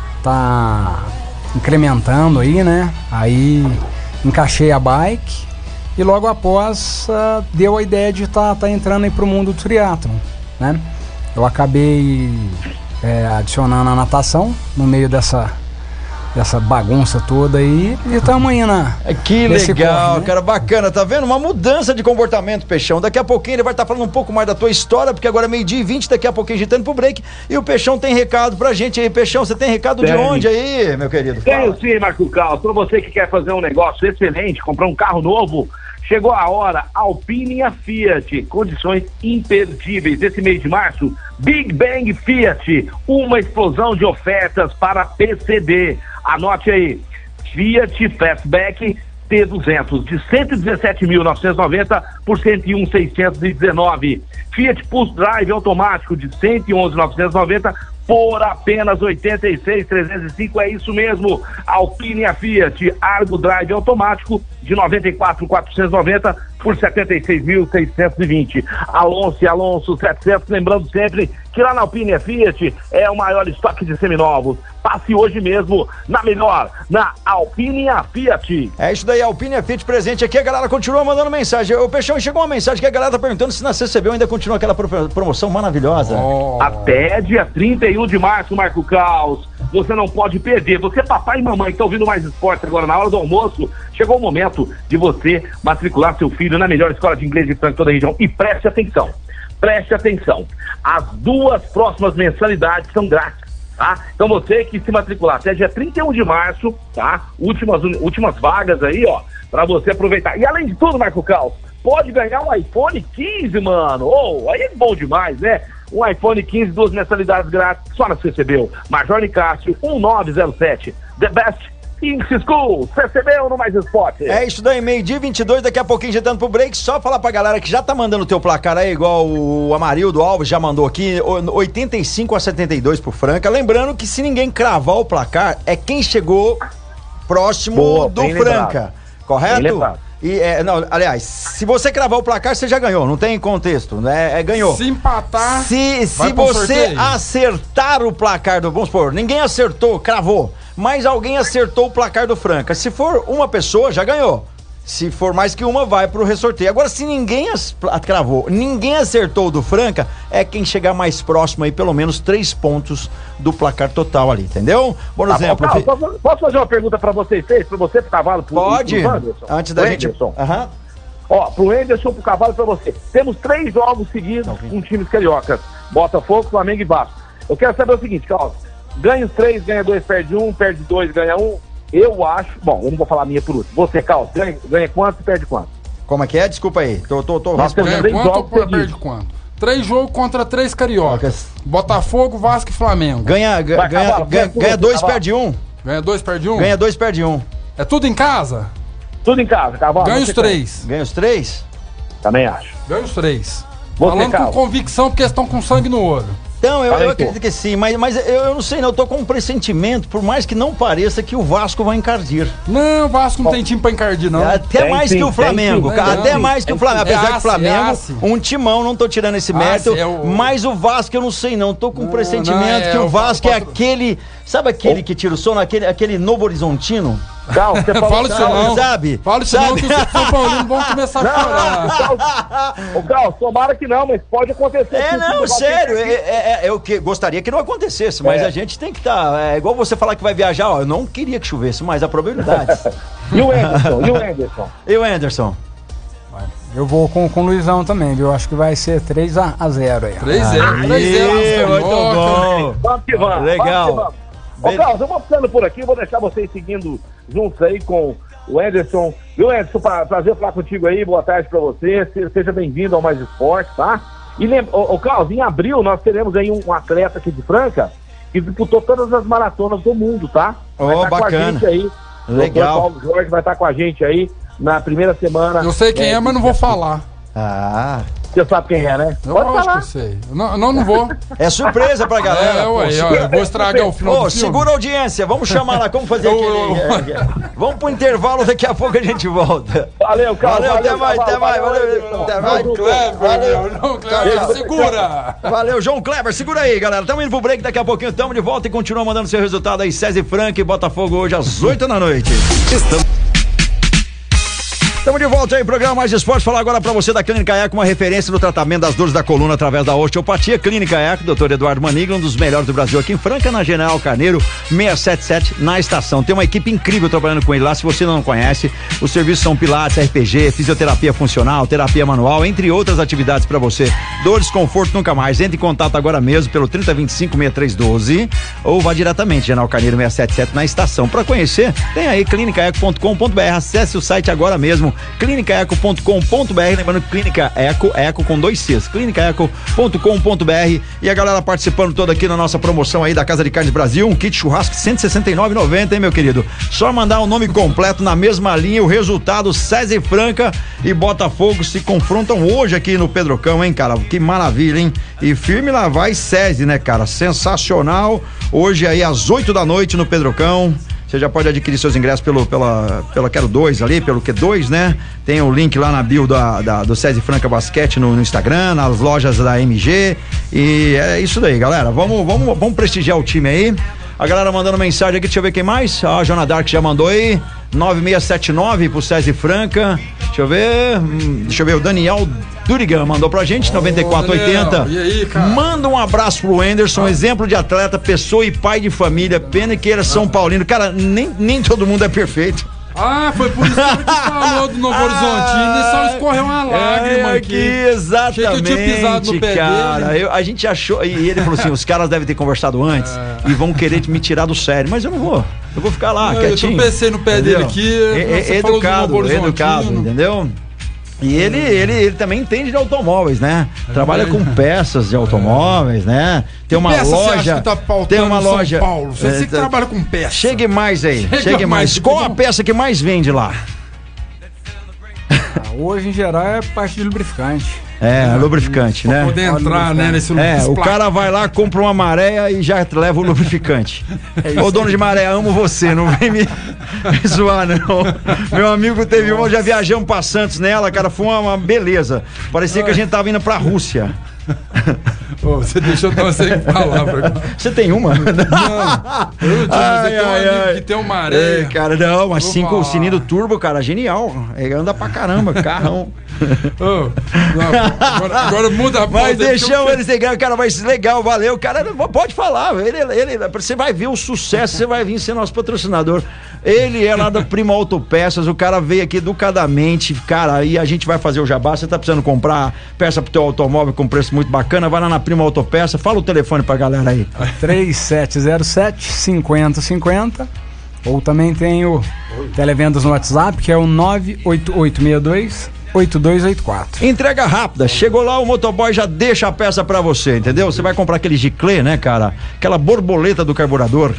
tá incrementando aí, né? Aí encaixei a bike e logo após uh, deu a ideia de estar tá, tá entrando aí pro mundo do triatlon, né? Eu acabei é, adicionando a natação no meio dessa dessa bagunça toda aí e estamos aí na... Que legal, corre, né? Cara, bacana, tá vendo? Uma mudança de comportamento, Peixão. Daqui a pouquinho ele vai estar tá falando um pouco mais da tua história, porque agora é meio-dia e vinte, daqui a pouquinho agitando pro break, e o Peixão tem recado pra gente aí. Peixão, você tem recado tem. de onde aí, meu querido? Tenho sim, Marco Carlos. Pra você que quer fazer um negócio excelente, comprar um carro novo, chegou a hora. Alpine e a Fiat, condições imperdíveis. Esse mês de março, Big Bang Fiat, uma explosão de ofertas para P C D. Anote aí, Fiat Fastback T duzentos de cento e dezessete mil novecentos e noventa por cento e um mil seiscentos e dezenove. Fiat Pulse Drive automático de cento e onze mil novecentos e noventa por apenas oitenta e seis mil trezentos e cinco. É isso mesmo, Alpine e a Fiat Argo Drive automático de noventa e quatro mil quatrocentos e noventa por setenta e seis mil seiscentos e vinte. Alonso e Alonso setecentos, lembrando sempre que lá na Alpine e a Fiat é o maior estoque de seminovos. Passe hoje mesmo na melhor, na Alpine e a Fiat. É isso daí, Alpine e a Fiat presente aqui. A galera continua mandando mensagem. O Peixão, chegou uma mensagem que a galera tá perguntando se na C C B ainda continua aquela pro- promoção maravilhosa. Oh. Até dia trinta e um de março, Marco Caos. Você não pode perder. Você, papai e mamãe, que estão ouvindo mais esporte agora na hora do almoço, chegou o momento de você matricular seu filho na melhor escola de inglês de Franca, toda a região. E preste atenção, preste atenção. As duas próximas mensalidades são grátis, tá? Então você que se matricular até dia trinta e um de março, tá? Últimas, últimas vagas aí, ó, pra você aproveitar. E além de tudo, Marco Caos, pode ganhar um iPhone quinze, mano. Oh, aí é bom demais, né? Um iPhone quinze, duas mensalidades grátis, só na C C B U. Major Nicásio, um nove zero sete. The Best English School. C C B U no Mais Esporte. É isso daí, meio-dia vinte e dois, daqui a pouquinho já estando pro break. Só falar pra galera que já tá mandando o teu placar aí, igual o Amarildo Alves já mandou aqui, oitenta e cinco a setenta e dois pro Franca. Lembrando que se ninguém cravar o placar, é quem chegou próximo Boa, do Franca. Lembrado. Correto? E, é, não, aliás, se você cravar o placar, você já ganhou, não tem contexto, né? É, ganhou. Se empatar, se, se você acertar o placar do, vamos supor, ninguém acertou, cravou, mas alguém acertou o placar do Franca. Se for uma pessoa, já ganhou. Se for mais que uma, vai pro ressorteio. Agora, se ninguém as, cravou, ninguém acertou o do Franca, é quem chegar mais próximo aí, pelo menos três pontos do placar total ali, entendeu? Por tá exemplo... Bom, Carlos, posso, posso fazer uma pergunta pra vocês três, pra você, pro Cavalo, pro, Pode, pro Anderson? Antes da gente... Anderson. Uhum. Ó, pro Anderson, pro Cavalo e pra você. Temos três jogos seguidos tá com times cariocas. Botafogo, Flamengo e Vasco. Eu quero saber o seguinte, Carlos. Ganha os três, ganha dois, perde um, perde dois, ganha um. Eu acho... Bom, eu não vou falar a minha por último. Você, Carlos, ganha, ganha quanto e perde quanto? Como é que é? Desculpa aí. Tô, tô, tô Nós ganha quanto ou perde quanto? Três jogos contra três cariocas. Botafogo, Vasco e Flamengo. Ganha, ganha, Vai, ganha, cavalo, ganha, ganha, ganha dois, cavalo. perde um. Ganha dois, perde um? Ganha dois, perde um. É tudo em casa? Tudo em casa, Cavalo. Ganha os três. Tem. Ganha os três? Também acho. Ganha os três. Você, Falando Carlos. com convicção, porque eles estão com sangue no olho. Então, eu, eu acredito que sim, mas, mas eu, eu não sei, não, eu tô com um pressentimento, por mais que não pareça, que o Vasco vai encardir. Não, o Vasco não oh. tem time pra encardir, não. Até tem, mais sim, que o Flamengo, sim, cara, até sim, mais que o Flamengo, apesar é que o Flamengo, é um timão, não tô tirando esse mérito, é o... mas o Vasco eu não sei não, tô com um pressentimento não, é, que o Vasco é aquele, sabe aquele oh. que tira o sono, aquele, aquele Novo Horizontino? Calma, você fala isso não, sabe? Fala isso não, que os São Paulinos vão começar a chorar. Ô, Carlos, tomara que não, mas pode acontecer. É, não, sério, é, é, é, eu que, gostaria que não acontecesse, mas é. a gente tem que estar, tá, é igual você falar que vai viajar, ó, eu não queria que chovesse, mas a probabilidade. E o Anderson? E o Anderson? E o Anderson? Eu vou com, com o Luizão também, viu? Acho que vai ser três a zero aí. três a zero, três a zero. Muito bom. Vamos que vamos. Legal. Vamos que vamos. Ô, Carlos, eu vou ficando por aqui, vou deixar vocês seguindo juntos aí com o Anderson. Viu, Anderson? Pra, prazer falar contigo aí, boa tarde pra você, seja bem-vindo ao Mais Esporte, tá? E lembra, ô, ô Carlos, em abril nós teremos aí um, um atleta aqui de Franca que disputou todas as maratonas do mundo, tá? Ó, oh, tá bacana. Com a gente aí Legal. O Paulo Jorge vai estar com a gente aí na primeira semana. Eu sei quem é, é mas não vou falar. Ah. Você sabe quem é, né? Eu Pode acho falar. que eu sei. Não, não, não vou. É surpresa pra galera. É, ué, ó, eu vou estragar o final Ô, do filme. segura a audiência, vamos chamar lá, como fazer aquele... é, vamos pro intervalo, daqui a pouco a gente volta. Valeu, cara. Valeu, até mais, até mais, valeu, até mais. Kleber, Valeu. não, Kleber, segura. Valeu, João Kleber, segura aí, galera. Estamos indo pro break, daqui a pouquinho estamos de volta e continua mandando seu resultado aí, César Franca e Botafogo hoje às oito da noite. Estamos... Estamos de volta aí, programa Mais Esporte. Falar agora pra você da Clínica Eco, uma referência no tratamento das dores da coluna através da osteopatia. Clínica Eco, doutor Eduardo Manigla, um dos melhores do Brasil aqui em Franca, na General Carneiro, seiscentos e setenta e sete, na estação. Tem uma equipe incrível trabalhando com ele lá. Se você não conhece, os serviços são Pilates, R P G, fisioterapia funcional, terapia manual, entre outras atividades pra você. Dores, conforto, nunca mais. Entre em contato agora mesmo pelo trinta, vinte e cinco, sessenta e três, doze ou vá diretamente, General Carneiro seiscentos e setenta e sete, na estação. Pra conhecer, tem aí clínica eco ponto com ponto br. Acesse o site agora mesmo. clínica eco ponto com ponto br, lembrando Clínica Eco, Eco com dois Cs, clínica eco ponto com ponto br. E a galera participando toda aqui na nossa promoção aí da Casa de Carnes Brasil, um kit churrasco cento e sessenta e nove reais e noventa centavos, hein, meu querido? Só mandar o nome completo na mesma linha, o resultado, César Franca e Botafogo se confrontam hoje aqui no Pedrocão, hein, cara? Que maravilha, hein? E firme lá vai César, né, cara? Sensacional, hoje aí às oito da noite no Pedrocão. Você já pode adquirir seus ingressos pelo, pela, pela Quero dois ali, pelo Q dois, né? Tem o link lá na bio da, da, do César Franca Basquete no, no Instagram, nas lojas da M G. E é isso daí, galera. Vamos, vamos, vamos prestigiar o time aí. A galera mandando mensagem aqui, deixa eu ver quem mais. Ah, a Jona Dark já mandou aí. nove seis sete nove pro César Franca. Deixa eu ver. Hum, deixa eu ver, o Daniel Durigan mandou pra gente, noventa e quatro oitenta. E aí, cara? Manda um abraço pro Anderson, ah. exemplo de atleta, pessoa e pai de família. Pena que era São Paulino. Cara, nem, nem todo mundo é perfeito. Ah, foi por isso que ele falou do Novo Horizontino e só escorreu uma lágrima é, aqui. Exatamente, achei que eu tinha pisado no pé cara. dele. Eu, a gente achou, e ele falou assim, os caras devem ter conversado antes é. e vão querer me tirar do sério, mas eu não vou. Eu vou ficar lá, eu, quietinho. Eu pensei no pé entendeu? dele aqui. É, educado, educado, entendeu? E ele, ele, ele também entende de automóveis, né? Trabalha com peças de automóveis, né? Tem uma peça loja. Você acha que tá tem uma loja. São Paulo. Você, é, você que trabalha com peça. Chegue mais aí. Chega chegue mais. mais. Qual a peça que mais vende lá? Ah, hoje, em geral, é parte de lubrificante. É, lubrificante, pra né? Poder entrar, né, nesse É, o cara vai lá, compra uma maré e já leva o lubrificante. É Ô, dono de maré, amo você, não vem me, me zoar, não. Meu amigo teve uma, já viajamos pra Santos nela, cara, foi uma, uma beleza. Parecia que a gente tava indo pra Rússia. Ô, você deixou tão sem palavra. Você tem uma? Não. Eu digo, Ai, você tem um ai, amigo ai. que tem uma areia. É, cara, não, mas Vou cinco, o falar. sininho do turbo, cara, genial. Ele anda pra caramba, carrão. Ô, não, agora, agora muda a pauta. Mas deixamos eu... eles ligar, cara, mas legal, valeu, cara, pode falar, ele, ele, você vai ver o sucesso, você vai vir ser nosso patrocinador. Ele é lá da Prima Autopeças, o cara veio aqui educadamente, cara, e a gente vai fazer o jabá, você tá precisando comprar peça pro teu automóvel com preço muito bacana, vai lá na Prima Autopeça, fala o telefone pra galera aí. três sete zero sete, cinco zero cinco zero. Ou também tem o televendas no WhatsApp, que é o nove oito oito seis dois oito dois oito quatro. Entrega rápida, chegou lá, o motoboy já deixa a peça pra você, entendeu? Você vai comprar aquele giclê, né, cara? Aquela borboleta do carburador.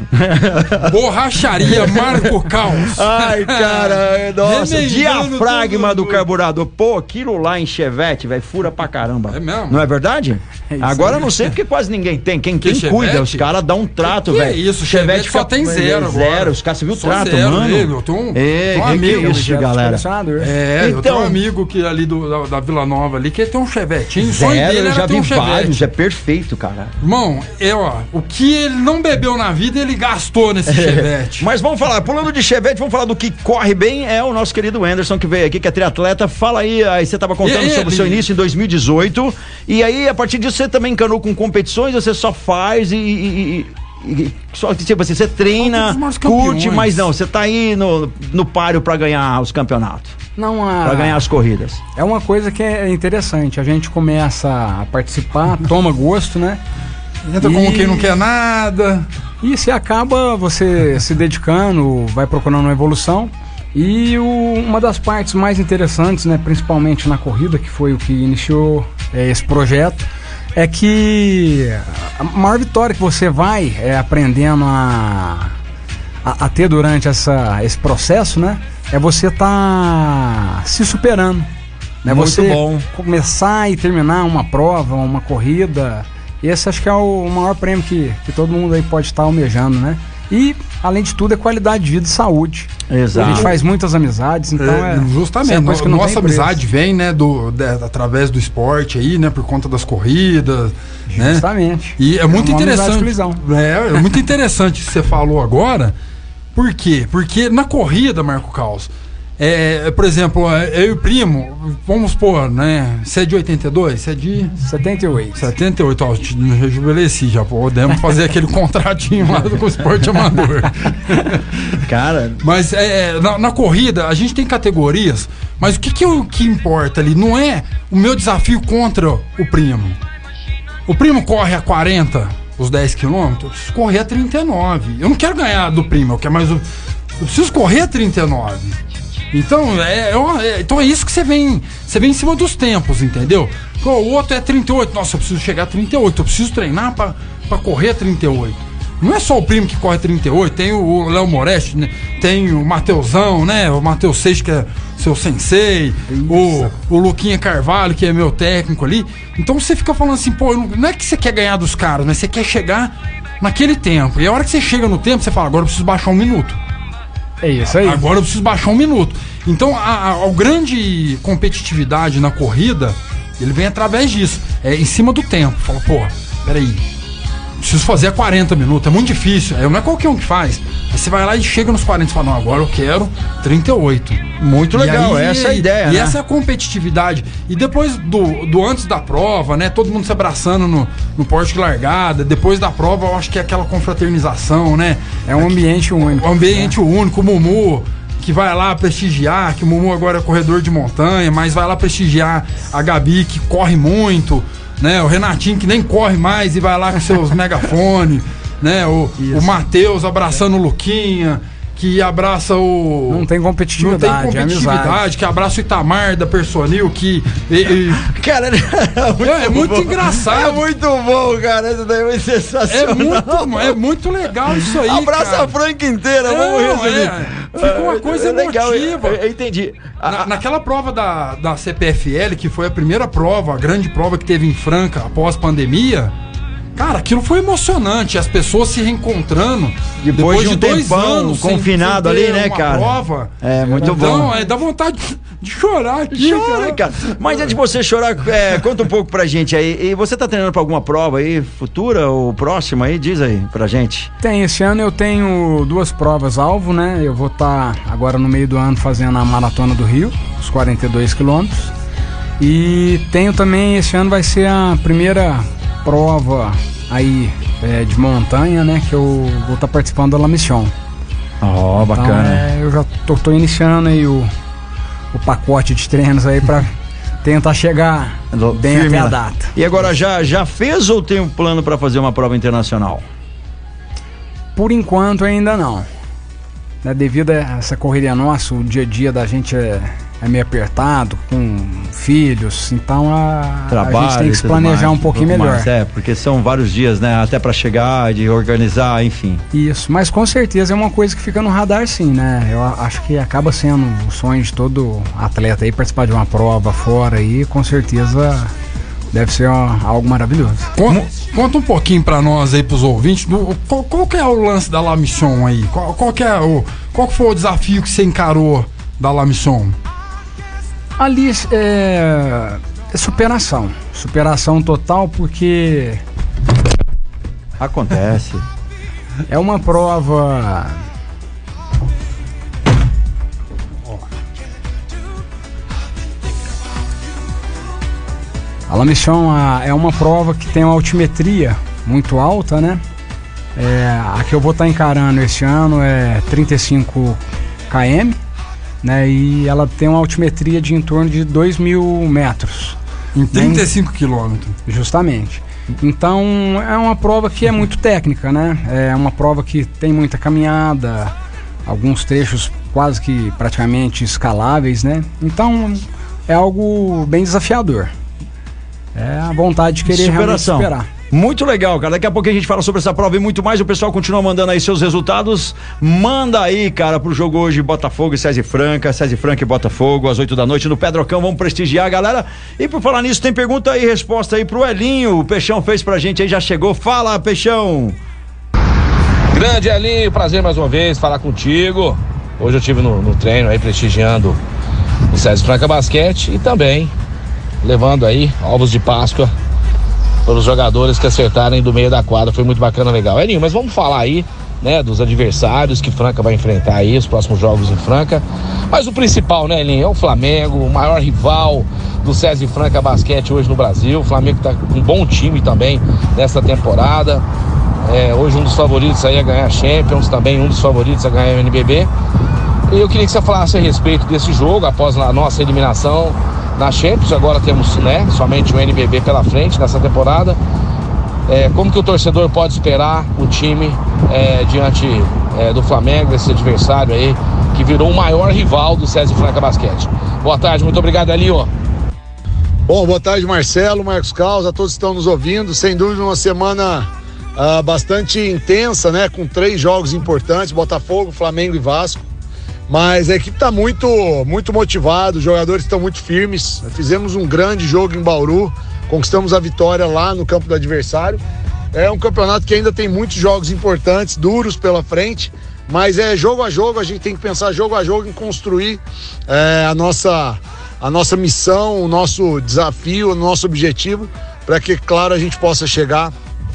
Borracharia Marco Caos. Ai, cara, nossa, Remendando diafragma tudo, do tudo. carburador. Pô, aquilo lá em Chevette, velho, fura pra caramba. É mesmo? Não é verdade? É isso Agora aí. eu não sei porque quase ninguém tem. Quem, Que quem cuida, Chevette? os caras dão um trato, Que velho. é isso, Chevette só tem zero agora. Zero, os caras, você viu o Só trato, zero, mano? nego, eu tenho um- É, tenho um que, amigo, que é isso, galera? Colecionador. É, eu Então- tenho um amigo que ali do, da, da Vila Nova ali, que ele tem um Chevetinho. O sonho Zero, dele eu era já ter vi um Chevette. vários, é perfeito, cara. Irmão, é, ó, o que ele não bebeu na vida, ele gastou nesse Chevette. Mas vamos falar, pulando de Chevette, vamos falar do que corre bem, é o nosso querido Anderson que veio aqui, que é triatleta. Fala aí, aí você estava contando E sobre o seu ele? início em dois mil e dezoito, e aí a partir disso você também encanou com competições, você só faz e... e, e, e só tipo assim, você treina, São os curte, campeões. mas não, você tá aí no, no páreo pra ganhar os campeonatos, Não, a... pra ganhar as corridas. É uma coisa que é interessante. A gente começa a participar, toma gosto, né? Entra E- como quem não quer nada. E se acaba você se dedicando, vai procurando uma evolução. E o- uma das partes mais interessantes, né, principalmente na corrida, que foi o que iniciou é, esse projeto, é que a maior vitória que você vai é aprendendo a, a, a ter durante essa, esse processo, né? É você tá se superando. Né? Muito você bom. começar e terminar uma prova, uma corrida. Esse acho que é o maior prêmio que, que todo mundo aí pode estar almejando, né? E, além de tudo, é qualidade de vida e saúde. Exato. A gente faz muitas amizades, então é... É, justamente, é coisa que não nossa tem preço. amizade vem, né, do, de, através do esporte aí, né, por conta das corridas, né? Justamente. E é muito uma amizade interessante. com Lisão. É, é muito interessante o que você falou agora. Por quê? Porque na corrida, Marco Caos, é, por exemplo, eu e o primo, vamos supor, né? Você é de oitenta e dois? Você é de setenta e oito. setenta e oito, ó, te rejuvenesci já, podemos fazer aquele contratinho lá do esporte amador. Cara, Mas é, na, na corrida, a gente tem categorias, mas o que, que, o que importa ali não é o meu desafio contra o primo. O primo corre a quarenta, os dez quilômetros, eu preciso correr a trinta e nove. Eu não quero ganhar do primo, eu quero mais. Eu preciso correr a trinta e nove. Então é, é, então é isso que você vem. Você vem em cima dos tempos, entendeu? Pô, o outro é trinta e oito. Nossa, eu preciso chegar a trinta e oito. Eu preciso treinar pra, pra correr a trinta e oito. Não é só o primo que corre trinta e oito, tem o Léo Moretti, né? Tem o Mateusão, né? O Mateus Seixas, que é seu sensei, o, o Luquinha Carvalho, que é meu técnico ali. Então você fica falando assim, pô, não é que você quer ganhar dos caras, mas você quer chegar naquele tempo. E a hora que você chega no tempo, você fala, agora eu preciso baixar um minuto. É isso aí. Agora eu preciso baixar um minuto. Então a, a, a grande competitividade na corrida, ele vem através disso. É em cima do tempo. Fala, pô, peraí, preciso fazer a quarenta minutos, é muito difícil. É, não é qualquer um que faz. Aí você vai lá e chega nos quarenta e fala, não, agora eu quero trinta e oito. muito legal, E aí, essa é a ideia, E né? essa é a competitividade. E depois do, do antes da prova, né? Todo mundo se abraçando no, no porte de largada. Depois da prova, eu acho que é aquela confraternização, né? É um ambiente único. O ambiente único, o Mumu, que vai lá prestigiar, que o Mumu agora é corredor de montanha, mas vai lá prestigiar a Gabi, que corre muito, né? O Renatinho, que nem corre mais e vai lá com seus megafones, né? O, o Matheus abraçando o Luquinha, que abraça o... Não tem competitividade, Não tem competitividade, amizade. que abraça o Itamar da Personil, que... E, e, cara, é muito, é, é muito bom. engraçado. É muito bom, cara. Isso daí vai ser É sensacional. muito, é muito legal isso aí, Abraça cara. a Franca inteira, Não, vamos resumir. é, fica uma coisa é legal, emotiva. eu, eu entendi. A- Na, naquela prova da, da C P F L, que foi a primeira prova, a grande prova que teve em Franca após pandemia, cara, aquilo foi emocionante. As pessoas se reencontrando Depois de um dois tempão anos sem- confinado sem ali, ter né, uma cara? prova. É, muito então, bom. é, dá vontade de chorar aqui. Chora, cara. Mas antes de você chorar, é, conta um pouco pra gente aí. E você tá treinando pra alguma prova aí, futura ou próxima aí? Diz aí pra gente. Tem, esse ano eu tenho duas provas alvo, né? Eu vou estar agora no meio do ano fazendo a Maratona do Rio, os quarenta e dois quilômetros. E tenho também, esse ano vai ser a primeira prova aí é, de montanha, né? Que eu vou estar participando da La Mission. Ó, Então, é, eu já tô, tô iniciando aí o, o pacote de treinos aí pra tentar chegar bem Firme até a lá. data. E agora, já, já fez ou tem um plano pra fazer uma prova internacional? Por enquanto ainda não. Né, devido a essa correria nossa, o dia a dia da gente é, é meio apertado, com filhos, então a, Trabalho, a gente tem que e se tudo planejar mais, um pouquinho pouco melhor. mais, é, porque são vários dias, né? Até pra chegar, de organizar, enfim. Isso, mas com certeza é uma coisa que fica no radar sim, né? Eu a- acho que acaba sendo o sonho de todo atleta aí participar de uma prova fora aí, com certeza deve ser ó, algo maravilhoso. Conta, conta um pouquinho pra nós aí, pros ouvintes, do, qual, qual que é o lance da La Mission aí? Qual, qual que é o, qual que foi o desafio que você encarou da La Mission? Ali é, é superação, superação total, porque Acontece. é uma prova. A La Mission a- é uma prova que tem uma altimetria muito alta, né? É, a que eu vou estar encarando esse ano é trinta e cinco quilômetros, né? E ela tem uma altimetria de em torno de dois mil metros. Em trinta e cinco quilômetros. Justamente. Então é uma prova que é muito técnica, né? É uma prova que tem muita caminhada, alguns trechos quase que praticamente escaláveis, né? Então é algo bem desafiador. É a vontade de querer realmente Superação. superar. Muito legal, cara. Daqui a pouco a gente fala sobre essa prova e muito mais. O pessoal continua mandando aí seus resultados. Manda aí, cara, pro jogo hoje Botafogo e César Franca. César Franca e Botafogo, às oito da noite no Pedrocão. Vamos prestigiar, galera. E por falar nisso, tem pergunta aí, resposta aí pro Elinho. O Peixão fez pra gente aí, já chegou. Fala, Peixão. Grande Elinho, prazer mais uma vez falar contigo. Hoje eu estive no, no treino aí prestigiando o César Franca Basquete e também levando aí ovos de Páscoa para os jogadores que acertarem do meio da quadra. Foi muito bacana, legal. Elinho, mas vamos falar aí, né, dos adversários que Franca vai enfrentar aí, os próximos jogos em Franca. Mas o principal, né, Elinho, é o Flamengo, o maior rival do César Franca Basquete hoje no Brasil. O Flamengo tá com um bom time também nessa temporada. É, hoje um dos favoritos aí a ganhar a Champions, também um dos favoritos a ganhar o N B B. E eu queria que você falasse a respeito desse jogo, após a nossa eliminação na Champions. Agora temos, né, somente o N B B pela frente nessa temporada. É, como que o torcedor pode esperar o time é, diante é, do Flamengo, esse adversário aí, que virou o maior rival do César Franca Basquete? Boa tarde, muito obrigado, Elinho. Bom, boa tarde, Marcelo, Marcos Carlos, a todos que estão nos ouvindo. Sem dúvida, uma semana uh, bastante intensa, né? Com três jogos importantes, Botafogo, Flamengo e Vasco. Mas a equipe está muito, muito motivada, os jogadores estão muito firmes. Fizemos um grande jogo em Bauru, conquistamos a vitória lá no campo do adversário. É um campeonato que ainda tem muitos jogos importantes, duros pela frente, mas é jogo a jogo, a gente tem que pensar jogo a jogo em construir é, a nossa... a nossa missão, o nosso desafio, o nosso objetivo, para que, claro, a gente possa chegar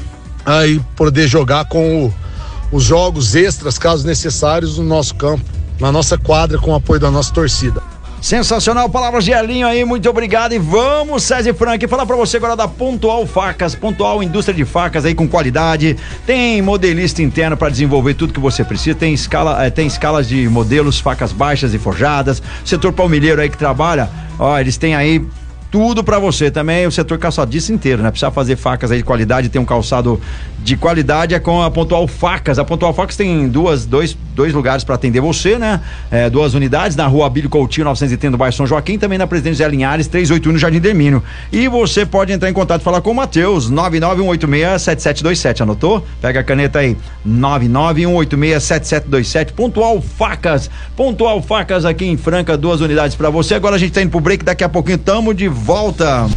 aí poder jogar com o, os jogos extras, caso necessários, no nosso campo, na nossa quadra, com o apoio da nossa torcida. Sensacional, palavras de Elinho aí, muito obrigado. E vamos, César Franca, falar pra você agora da Pontual Facas. Pontual indústria de facas aí com qualidade. Tem modelista interno para desenvolver tudo que você precisa. Tem escala, eh, tem escalas de modelos, facas baixas e forjadas. Setor palmilheiro aí que trabalha, ó, eles têm aí tudo pra você também, o setor calçadista inteiro, né? Precisa fazer facas aí de qualidade, tem um calçado de qualidade, é com a Pontual Facas. A Pontual Facas tem duas, dois, dois lugares pra atender você, né? É, duas unidades, na rua Abílio Coutinho, novecentos e trinta, no bairro São Joaquim, também na Presidente Zé Linhares, trezentos e oitenta e um, no Jardim Dermínio. E você pode entrar em contato e falar com o Matheus, nove nove um oito seis, sete sete dois sete, anotou? Pega a caneta aí, nove nove um oito seis, sete sete dois sete, Pontual Facas. Pontual Facas aqui em Franca, duas unidades pra você. Agora a gente tá indo pro break, daqui a pouquinho tamo de volta.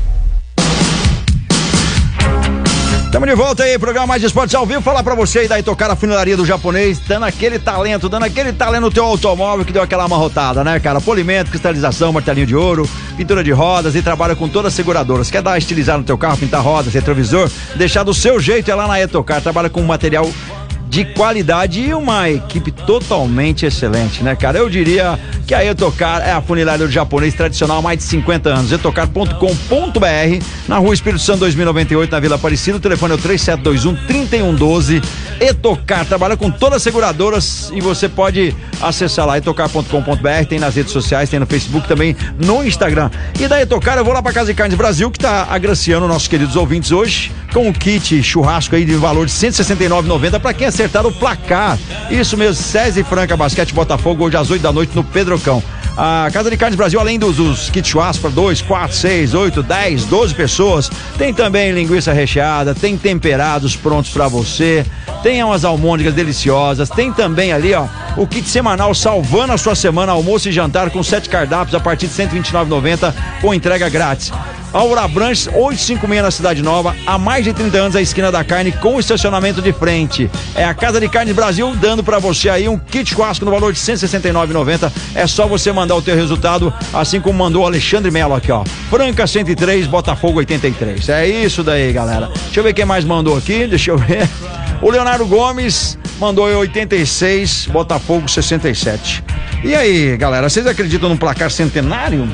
Estamos de volta aí, programa Mais Esportes ao vivo. Falar pra você aí da Itocar, a funilaria do japonês, dando aquele talento, dando aquele talento no teu automóvel que deu aquela amarrotada, né, cara? Polimento, cristalização, martelinho de ouro, pintura de rodas e trabalha com todas as seguradoras. Quer dar estilizar no teu carro, pintar rodas, retrovisor, deixar do seu jeito, é lá na Itocar. Trabalha com material de qualidade e uma equipe totalmente excelente, né, cara? Eu diria que a Etocar é a funilaria do japonês tradicional há mais de cinquenta anos. etocar ponto com ponto b r, na rua Espírito Santo dois mil e noventa e oito, na Vila Aparecida. O telefone é o três sete dois um, três um um dois. Etocar trabalha com todas as seguradoras e você pode acessar lá, etocar ponto com ponto b r, tem nas redes sociais, tem no Facebook, também no Instagram. E da Etocar eu vou lá pra Casa de Carnes Brasil, que tá agraciando nossos queridos ouvintes hoje com um kit churrasco aí de valor de cento e sessenta e nove reais e noventa centavos pra quem acertar o placar. Isso mesmo, César Franca Basquete Botafogo, hoje às oito da noite no Pedrocão. A Casa de Carnes Brasil, além dos, dos kits churrasco para dois, quatro, seis, oito, dez, doze pessoas, tem também linguiça recheada, tem temperados prontos para você, tem umas almôndegas deliciosas, tem também ali, ó, o kit semanal salvando a sua semana, almoço e jantar com sete cardápios a partir de cento e vinte e nove reais e noventa centavos com entrega grátis. Aura Branches, oitocentos e cinquenta e seis na Cidade Nova, há mais de trinta anos a esquina da carne com estacionamento de frente. É a Casa de Carnes Brasil dando pra você aí um kit churrasco no valor de cento e sessenta e nove reais e noventa centavos. É só você mandar o teu resultado, assim como mandou o Alexandre Melo aqui, ó. Franca cento e três, Botafogo oitenta e três. É isso daí, galera. Deixa eu ver quem mais mandou aqui, deixa eu ver. O Leonardo Gomes mandou oitenta e seis, Botafogo sessenta e sete. E aí, galera, vocês acreditam num placar centenário?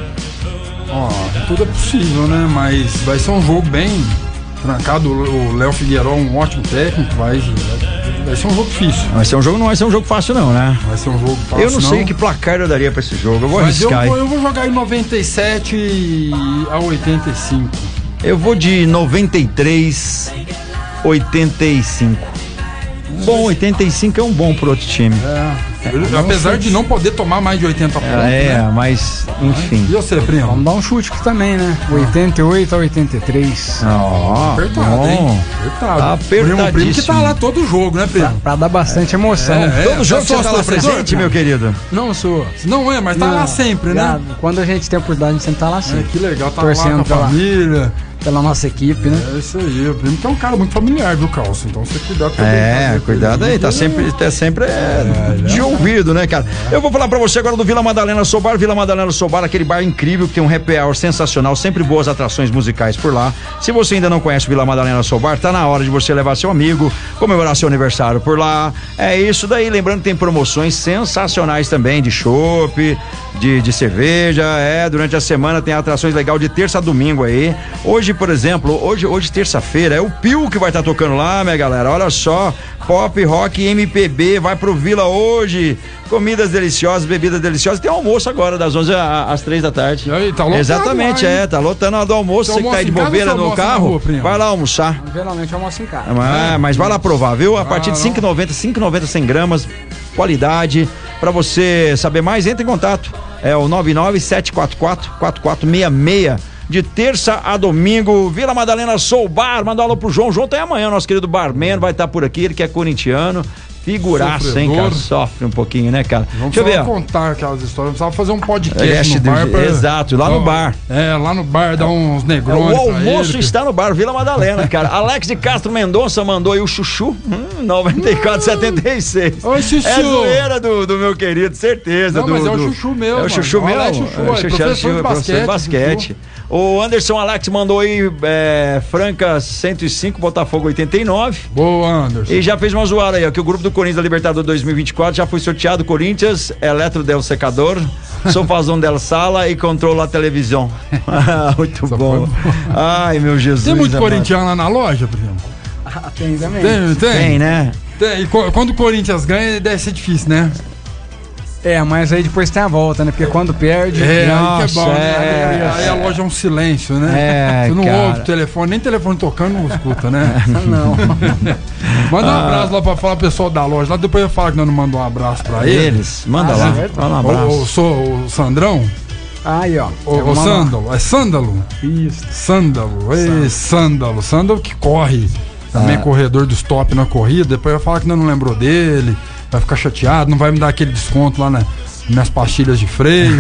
Ó, tudo é possível, né? Mas vai ser um jogo bem trancado. O Léo Figueiró, um ótimo técnico, vai, vai ser um jogo difícil. Vai ser um jogo, não vai ser um jogo fácil não, né? Vai ser um jogo fácil. Eu não, não. sei que placar eu daria pra esse jogo. Eu vou Mas arriscar. Eu vou, eu vou jogar em noventa e sete a oitenta e cinco. Eu vou de noventa e três a oitenta e cinco. Bom, oitenta e cinco é um bom pro outro time. É. É, apesar de não poder tomar mais de oitenta pontos. É, né? mas, enfim. E você, primo? Vamos dar um chute aqui também, né? oitenta e oito a oitenta e três. Ó, Apertado, bom. hein? Apertado. Apertadíssimo. Primo, primo que tá lá todo jogo, né, primo? Pra, pra dar bastante emoção. É, Todo jogo tá você só tá lá torcedor, presente, cara? meu querido? Não sou. Não é, mas tá Não, lá sempre, né? já, quando a gente tem a oportunidade, a gente sempre tá lá É, sempre. que legal, tá Torcendo lá com a pela- família. Pela nossa equipe, né? É isso aí, o primo que é um cara muito familiar, viu, Calço? Então você cuidado com É, cuidado aí, tá sempre, tá sempre é, de ouvido, né, cara? Eu vou falar pra você agora do Vila Madalena Soul Bar. Vila Madalena Soul Bar, aquele bar incrível que tem um happy hour sensacional, sempre boas atrações musicais por lá. Se você ainda não conhece o Vila Madalena Soul Bar, tá na hora de você levar seu amigo, comemorar seu aniversário por lá. É isso daí, lembrando que tem promoções sensacionais também de chopp, de, de cerveja, é, durante a semana tem atrações legais de terça a domingo aí. Hoje, por exemplo, hoje, hoje terça-feira, é o Pio que vai estar tá tocando lá, minha galera, olha só, pop, rock, M P B, vai pro Vila hoje, comidas deliciosas, bebidas deliciosas, tem almoço agora, das onze às três da tarde. E aí, tá lotado Exatamente, lá, hein? é, tá lotando a hora do almoço, Você você que tá aí de almoça em casa bobeira ou você no almoça na carro, rua, primo? vai lá almoçar. Geralmente eu almoço em casa. Ah, mas vai lá provar, viu? A partir de não. cinco e noventa, cinco e noventa, cem gramas, qualidade. Pra você saber mais, entre em contato. É o nove nove sete quatro quatro quatro quatro seis seis. De terça a domingo, Vila Madalena Soul Bar. Manda um alô pro João. João tem amanhã, nosso querido barman, vai estar por aqui. Ele que é corintiano. Figuraça, hein, cara? Sofre um pouquinho, né, cara? Vamos Deixa eu ver, ó. contar aquelas histórias. Precisava fazer um podcast Este no do- bar. pra- exato, lá no Ó, bar. É, lá no bar, dar uns É, negrões. o pra almoço ele, está no bar Vila Madalena, cara. Alex de Castro Mendonça mandou aí o chuchu, hum, noventa e quatro setenta e seis. Oi, chuchu. É zoeira do, do meu querido, certeza. Não, do, mas é o do- chuchu mesmo, É o mano. chuchu O mesmo. Alex chuchu, É o é chuchu, professor de chuchu, professor de basquete, basquete. O Anderson Alex mandou aí é, Franca cento e cinco, Botafogo oitenta e nove. Boa, Anderson. E já fez uma zoada aí, ó, que o grupo do Corinthians da Libertadores dois mil e vinte e quatro já foi sorteado. Corinthians, Eletro del Secador, Sofazão del Sala e Controla a Televisão. Muito Essa bom. foi Ai, meu Jesus. Tem muito amado. corintiano lá na loja, primo? Ah, tem também. Tem, tem. Tem, né? Tem. E co- quando o Corinthians ganha, deve ser difícil, né? É, mas aí depois tem a volta, né? Porque quando perde. É, aí que é Nossa, bom, né? é. Aí, aí a loja é um silêncio, né? É, Você não cara. ouve o telefone, nem telefone tocando, não escuta, né? Não. Manda Ah. um abraço lá pra falar pro pessoal da loja. Lá depois eu falo que nós não mandamos um abraço pra ele. Eles, manda Ah, lá. certo. Manda um O, abraço. o, sou o Sandrão? Aí, ó. O, Eu o vou mandar- Sândalo? É Sândalo? Isso. Sândalo. Ei, Sândalo. Sândalo que corre. Também Ah. corredor do stop na corrida. Depois vai falar que nós não lembrou dele. Vai ficar chateado. Não vai me dar aquele desconto lá na, nas pastilhas de freio.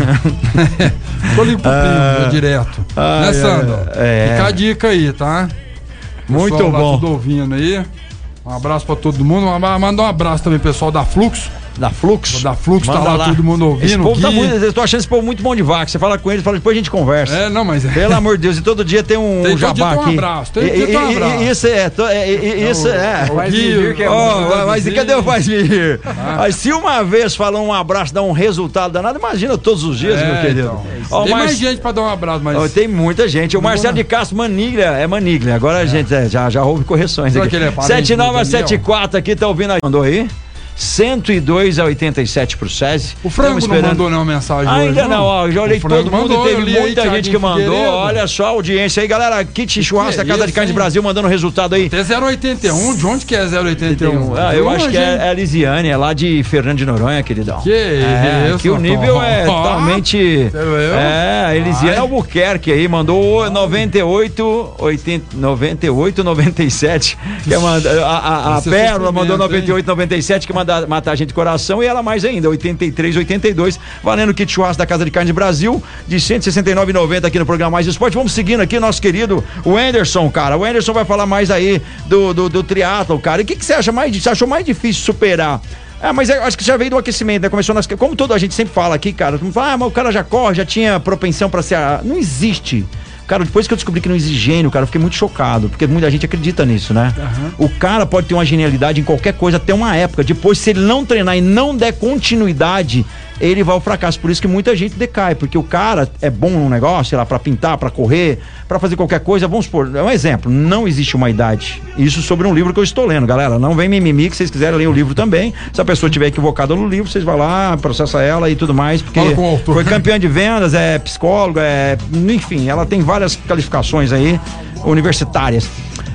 Tô ligo pro primo, direto. Ah, né, é, Sândalo? é. Fica a dica aí, tá? Muito Pessoal lá bom. tudo ouvindo aí. Um abraço pra todo mundo. Um- Manda um abraço também, pessoal da Fluxo. Da Fluxo. Da Fluxo, tá Manda lá, todo mundo ouvindo. Esse povo tá Gui. muito, eu tô achando esse povo muito bom de vaca. Você fala com eles, fala, depois a gente conversa. É, não, mas é. Pelo amor de Deus, e todo dia tem um Tem todo jabá dia tem um aqui. abraço, todo E- dia tem um e- e- abraço. Isso é, to- é, e- isso é. o Faz Gui, vir que é ó, Ó, o mas Gui. cadê o faz vir? Mas se uma vez falou um abraço, dá um resultado danado, imagina todos os dias, É, meu querido. então. Ó, o Tem Mar- mais gente pra dar um abraço, mas. Ó, tem muita gente. O Não Marcelo vou de Castro Maniglia, é Maniglia. Agora a gente é, já, já houve correções Será aqui. que ele é parente sete nove do sete quatro aqui, tá ouvindo aí? Mandou aí? cento e dois a oitenta e sete pro SESI. O Frango Estamos não esperando. mandou nenhuma mensagem Ainda hoje, não, ó, eu já olhei O Frango todo mundo, mandou, eu teve li aí, muita gente que Thiaguinho mandou. Figueiredo. Olha só a audiência aí, galera. Kit Churrasco da Que Casa de isso, Carne hein? Brasil mandando resultado aí. Tem zero oitenta e um, de onde que é zero oitenta e um? Ah, eu acho que é, Longe, hein? é a Lisiane, é lá de Fernando de Noronha, queridão. Que é, isso, que o nível Tom. é Ó, totalmente. você viu? É, a Elisiane Ai. Albuquerque aí, mandou noventa e oito, oitenta, noventa e oito, noventa e sete. Que é manda, a a, a Esse é Pérola sofrimento, mandou noventa e hein? oito, noventa e sete, que manda matar a gente de coração, e ela mais ainda, oitenta e três, oitenta e dois, valendo kit churrasco da Casa de Carne Brasil, de cento e sessenta e nove reais e noventa centavos aqui no programa Mais Esporte. Vamos seguindo aqui, nosso querido o Anderson, cara. O Anderson vai falar mais aí do, do, do triatlo, cara. E o que, que você acha mais, você achou mais difícil superar? Ah, mas eu acho que já veio do aquecimento, né? Começou nas. Como todo a gente sempre fala aqui, cara. Todo mundo fala, ah, mas o cara já corre, já tinha propensão pra ser. Não existe. Cara, depois que eu descobri que não existe gênio, cara, eu fiquei muito chocado, porque muita gente acredita nisso, né? Uhum. O cara pode ter uma genialidade em qualquer coisa até uma época. Depois, se ele não treinar e não der continuidade, ele vai ao fracasso. Por isso que muita gente decai, porque o cara é bom num negócio, sei lá, pra pintar, pra correr, pra fazer qualquer coisa. Vamos supor, é um exemplo, não existe uma idade. Isso sobre um livro que eu estou lendo, galera. Não vem mimimi, que vocês quiserem ler o livro também. Se a pessoa estiver equivocada no livro, vocês vão lá, processa ela e tudo mais, porque Fala com o autor. foi campeã de vendas, é psicóloga, é, enfim, ela tem várias qualificações aí universitárias.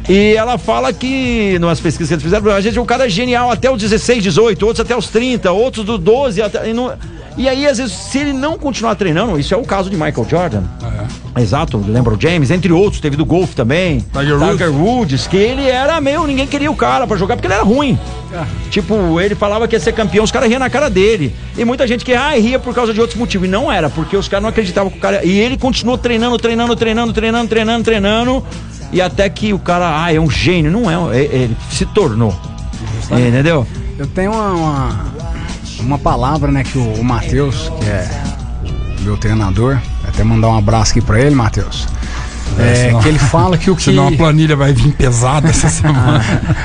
E ela fala que, nas pesquisas que eles fizeram, às vezes o cara é genial até os dezesseis, dezoito, outros até os trinta, outros do doze até. E, não, e aí, às vezes, se ele não continuar treinando, isso é o caso de Michael Jordan. É. Exato, lembra o James, entre outros, teve do golfe também. Tiger, Tiger Woods, que ele era meio, ninguém queria o cara pra jogar porque ele era ruim. É. Tipo, ele falava que ia ser campeão, os caras riam na cara dele. E muita gente que ah, ria por causa de outros motivos. E não era, porque os caras não acreditavam que o cara. E ele continuou treinando, treinando, treinando, treinando, treinando, treinando. E até que o cara, ah, é um gênio. Não é, ele se tornou. É, entendeu? Eu tenho uma, uma, uma palavra, né, que o, o Matheus, que é meu treinador, até mandar um abraço aqui pra ele, Matheus. É, senão, que ele fala que o que... Senão a planilha vai vir pesada essa semana.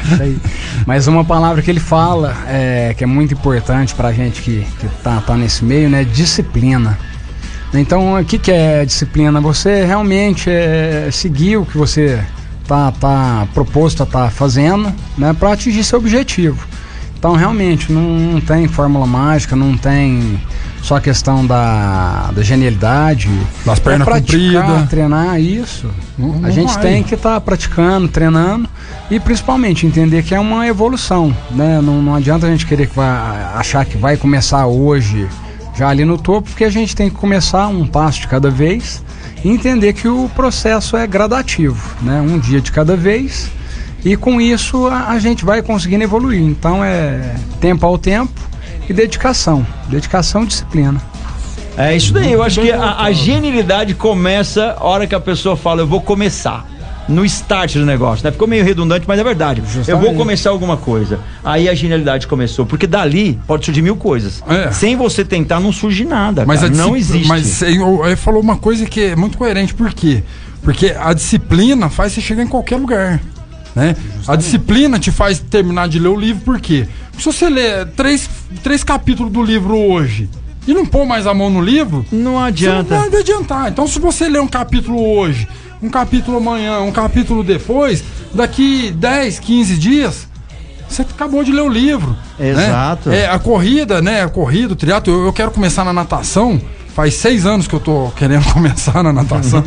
Mas uma palavra que ele fala, é, que é muito importante pra gente que, que tá, tá nesse meio, né? Disciplina. Então, o que, que é disciplina? Você realmente é, seguir o que você tá, tá proposto a estar tá fazendo, né? Pra atingir seu objetivo. Então, realmente, não, não tem fórmula mágica, não tem só a questão da, da genialidade. Das pernas compridas. Treinar, isso. Não, não a gente vai. Tem que estar tá praticando, treinando e principalmente entender que é uma evolução, né? Não, não adianta a gente querer que vai, achar que vai começar hoje já ali no topo, porque a gente tem que começar um passo de cada vez e entender que o processo é gradativo, né? Um dia de cada vez. E com isso a, a gente vai conseguindo evoluir. Então é tempo ao tempo e dedicação. Dedicação e disciplina. É isso daí, eu acho que a, a genialidade começa a hora que a pessoa fala, eu vou começar. No start do negócio, né? Ficou meio redundante, mas é verdade. Justamente. Eu vou começar alguma coisa. Aí a genialidade começou, porque dali pode surgir mil coisas. É. Sem você tentar, não surge nada. Mas não existe. Mas ele falou uma coisa que é muito coerente. Por quê? Porque a disciplina faz você chegar em qualquer lugar. Né? A disciplina te faz terminar de ler o livro, por quê? Se você ler três, três capítulos do livro hoje e não pôr mais a mão no livro, não adianta. Não vai adiantar. Então, se você ler um capítulo hoje, um capítulo amanhã, um capítulo depois, daqui dez, quinze dias, você acabou de ler o livro. Exato. Né? É, a corrida, né? A corrida, o triatlo, eu, eu quero começar na natação. Faz seis anos que eu tô querendo começar na natação.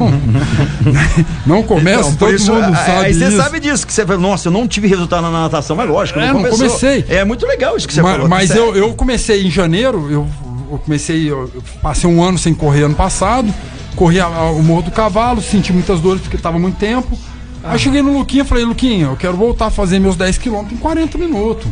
Não começo, então, todo isso, mundo sabe aí isso. Você sabe disso, que você fala, nossa, eu não tive resultado na natação, mas lógico, é, não, não comecei. É muito legal isso que você mas, falou. Mas eu, eu comecei em janeiro, eu, eu comecei, eu, eu passei um ano sem correr ano passado, corri a, a, o Morro do Cavalo, senti muitas dores porque tava muito tempo. Ah. Aí cheguei no Luquinha e falei, Luquinha, eu quero voltar a fazer meus dez quilômetros em quarenta minutos.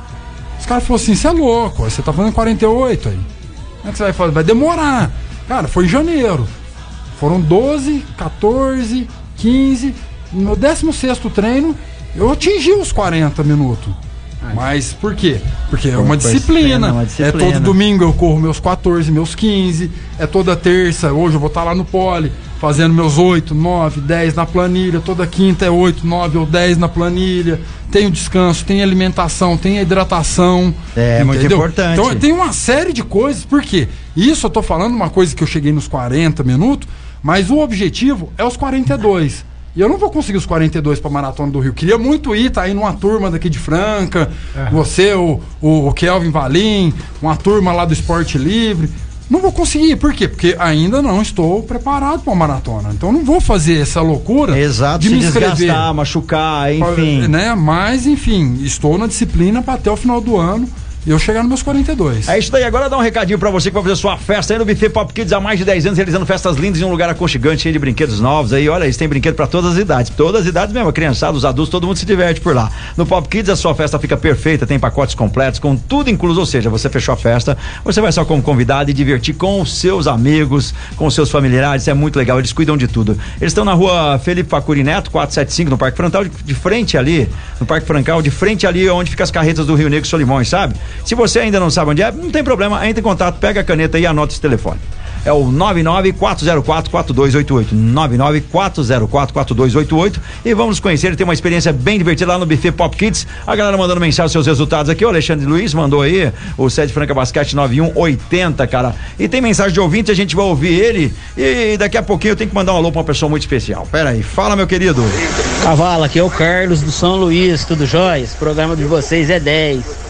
Os caras falaram assim, você é louco, você tá fazendo quarenta e oito aí. Como é que você vai fazer? Vai demorar. Cara, foi em janeiro. Foram doze, quatorze, quinze. No meu décimo sexto treino, eu atingi os quarenta minutos. Ai. Mas por quê? Porque é uma disciplina. uma disciplina. É todo domingo eu corro meus quatorze, meus quinze. É toda terça, hoje eu vou estar lá no pole, fazendo meus oito, nove, dez na planilha. Toda quinta é oito, nove ou dez na planilha. Tem o descanso, tem a alimentação, tem a hidratação. É, entendeu? Muito importante. Então tem uma série de coisas. Por quê? Isso eu tô falando uma coisa que eu cheguei nos quarenta minutos, mas o objetivo é os quarenta e dois. E eu não vou conseguir os quarenta e dois pra Maratona do Rio. Queria muito ir, tá aí numa turma daqui de Franca, é. Você, o, o, o Kelvin Valim, uma turma lá do Esporte Livre. Não vou conseguir, por quê? Porque ainda não estou preparado para uma maratona. Então não vou fazer essa loucura. Exato, de se me inscrever, desgastar, machucar, enfim. Né? Mas, enfim, estou na disciplina para até o final do ano e eu chegar nos meus quarenta e dois. É isso daí, agora dá um recadinho pra você que vai fazer sua festa aí no Buffet Pop Kids há mais de dez anos, realizando festas lindas em um lugar aconchegante, cheio de brinquedos novos aí, olha, eles têm brinquedo pra todas as idades, todas as idades mesmo, a criançada, os adultos, todo mundo se diverte por lá. No Pop Kids a sua festa fica perfeita, tem pacotes completos, com tudo incluso, ou seja, você fechou a festa, você vai só como convidado e divertir com os seus amigos, com os seus familiares, isso é muito legal, eles cuidam de tudo. Eles estão na rua Felipe Facuri Neto, quatrocentos e setenta e cinco, no Parque Frontal, de, de frente ali, no Parque Francal, de frente ali onde fica as carretas do Rio Negro e Solimões, sabe? Se você ainda não sabe onde é, não tem problema, entre em contato, pega a caneta e anota esse telefone. É o nove nove quatro zero quatro quatro dois oito oito, nove nove quatro zero quatro quatro dois oito oito, e vamos nos conhecer, ele tem uma experiência bem divertida lá no Buffet Pop Kids. A galera mandando mensagem seus resultados aqui, o Alexandre Luiz mandou aí o Sede Franca Basquete nove um oito zero, cara, e tem mensagem de ouvinte, a gente vai ouvir ele e daqui a pouquinho eu tenho que mandar um alô pra uma pessoa muito especial. Pera aí, fala, meu querido. Cavala, aqui é o Carlos do São Luís, tudo jóia? Esse programa de vocês é dez.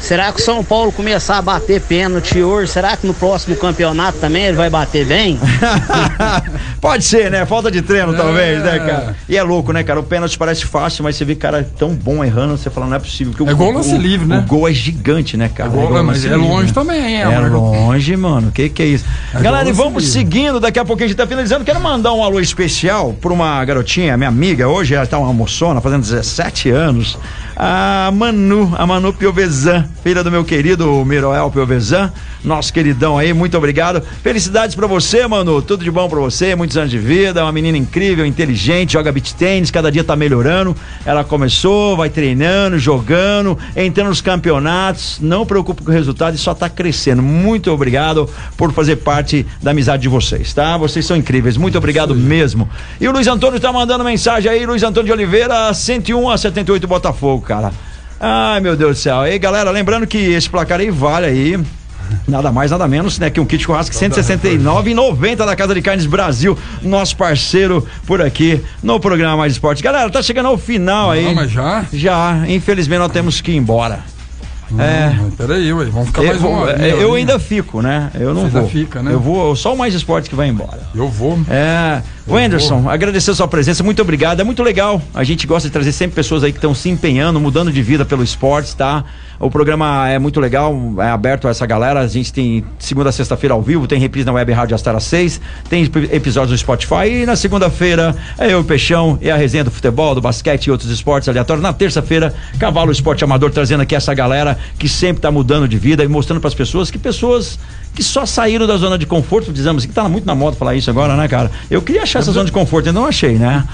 Será que o São Paulo começar a bater pênalti hoje, será que no próximo campeonato também ele vai bater bem? Pode ser, né? Falta de treino, é. talvez, né, cara? E é louco, né, cara? O pênalti parece fácil, mas você vê cara tão bom errando, você fala, não é possível. Que é o, gol lance livre, né? O gol é gigante, né, cara? É, gol, é gol mas é livre, longe né? também, é. É longe, mano. Que que é isso? É Galera, e vamos livre. seguindo, daqui a pouquinho a gente tá finalizando. Quero mandar um alô especial pra uma garotinha, minha amiga, hoje ela tá uma moçona, fazendo dezessete anos. A Manu, a Manu Piovesan, filha do meu querido Miroel Piovesan, nosso queridão aí, muito obrigado. Felicidades pra você, Manu, tudo de bom pra você, muitos anos de vida, uma menina incrível, inteligente, joga beach tênis, cada dia tá melhorando. Ela começou, vai treinando, jogando, entrando nos campeonatos, não preocupe com o resultado e só tá crescendo. Muito obrigado por fazer parte da amizade de vocês, tá? Vocês são incríveis, muito obrigado mesmo. E o Luiz Antônio tá mandando mensagem aí, Luiz Antônio de Oliveira, cento e um a setenta e oito Botafogo, cara. Ai, meu Deus do céu. E galera, lembrando que esse placar aí vale aí nada mais, nada menos, né, que um kit churrasco cento e sessenta e nove reais e noventa centavos da Casa de Carnes Brasil, nosso parceiro por aqui no programa Mais Esporte. Galera, tá chegando ao final aí. Não, mas já? Já, infelizmente nós temos que ir embora. Não, é. Peraí, ué, vamos ficar eu, mais uma hora. Eu, eu ainda fico, né? Eu não Você vou. ainda fica, né? Eu vou, só o Mais Esporte que vai embora. Eu vou. É. O Anderson, agradecer a sua presença, muito obrigado, é muito legal, a gente gosta de trazer sempre pessoas aí que estão se empenhando, mudando de vida pelo esporte, tá? O programa é muito legal, é aberto a essa galera, a gente tem segunda a sexta-feira ao vivo, tem reprise na Web Rádio Astara seis, tem episódios no Spotify e na segunda-feira é eu, o Peixão e a resenha do futebol, do basquete e outros esportes aleatórios. Na terça-feira, Cavalo Esporte Amador, trazendo aqui essa galera que sempre tá mudando de vida e mostrando para as pessoas que pessoas que só saíram da zona de conforto, dizemos que tá muito na moda falar isso agora, né, cara? Eu queria achar essa zona de conforto, eu não achei, né?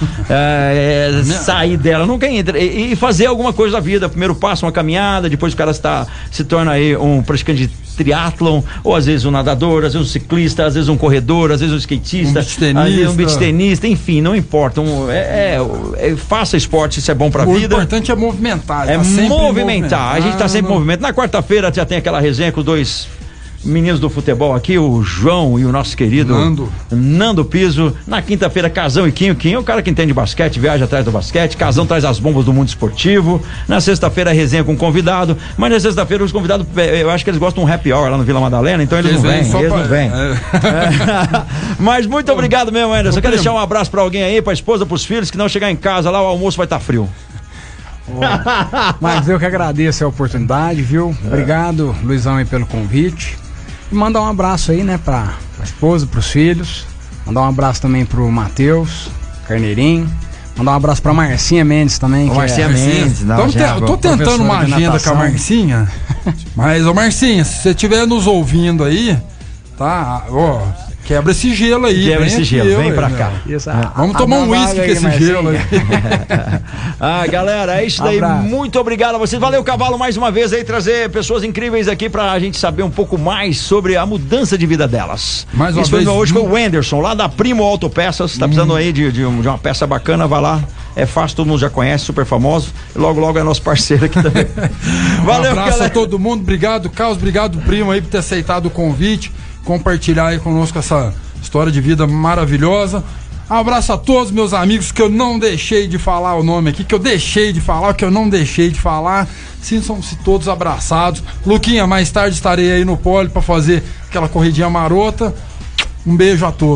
É, é, sair dela, nunca entra. E, e fazer alguma coisa da vida. Primeiro passo, uma caminhada, depois o cara está, se torna aí um praticante de triatlon, ou às vezes um nadador, às vezes um ciclista, às vezes um corredor, às vezes um skatista, um beach tenista, às vezes um beach tenista, enfim, não importa. Um, é, é, é, faça esporte, isso é bom pra o vida. O importante é movimentar. É tá movimentar. A gente tá sempre em movimento. Na quarta-feira já tem aquela resenha com dois meninos do futebol aqui, o João e o nosso querido Nando, Nando Piso. Na quinta-feira, Casão e Quinho. Quinho é o cara que entende basquete, viaja atrás do basquete. Casão traz as bombas do mundo esportivo. Na sexta-feira, resenha com convidado. Mas na sexta-feira, os convidados, eu acho que eles gostam de um happy hour lá no Vila Madalena, então eles, eles não vêm, eles pra... não vêm. É. É. Mas muito obrigado mesmo, Anderson. Você quer deixar um abraço pra alguém aí, pra esposa, pros filhos, que não chegar em casa lá, o almoço vai estar tá frio. Oh, mas eu que agradeço a oportunidade, viu? Obrigado, Luizão, aí pelo convite. E mandar um abraço aí, né, pra, pra esposa, pros filhos. Mandar um abraço também pro Matheus Carneirinho. Mandar um abraço pra Marcinha Mendes também. Ô, Marcinha é, Mendes, não, então, já, te, eu tô tentando uma agenda com a Marcinha. Mas, ô Marcinha, se você estiver nos ouvindo aí, tá? Ó, quebra esse gelo aí. Quebra esse gelo, vem, vem pra cá. Isso, é. a, Vamos a tomar um uísque com esse Marcinha. gelo aí. Ah, galera, é isso daí. Abraço. Muito obrigado a vocês. Valeu, Cavalo, mais uma vez aí, trazer pessoas incríveis aqui pra gente saber um pouco mais sobre a mudança de vida delas. Mais uma isso vez. Foi hoje com o Anderson, lá da Primo Autopeças. Tá hum. precisando aí de, de, de uma peça bacana, vai lá. É fácil, todo mundo já conhece, super famoso. E logo, logo é nosso parceiro aqui também. Valeu, um abraço galera. a todo mundo. Obrigado, Carlos. Obrigado, Primo, aí, por ter aceitado o convite. Compartilhar aí conosco essa história de vida maravilhosa. Um abraço a todos meus amigos que eu não deixei de falar o nome aqui, que eu deixei de falar, que eu não deixei de falar. Sintam-se todos abraçados. Luquinha, mais tarde estarei aí no pole para fazer aquela corridinha marota. Um beijo a todos.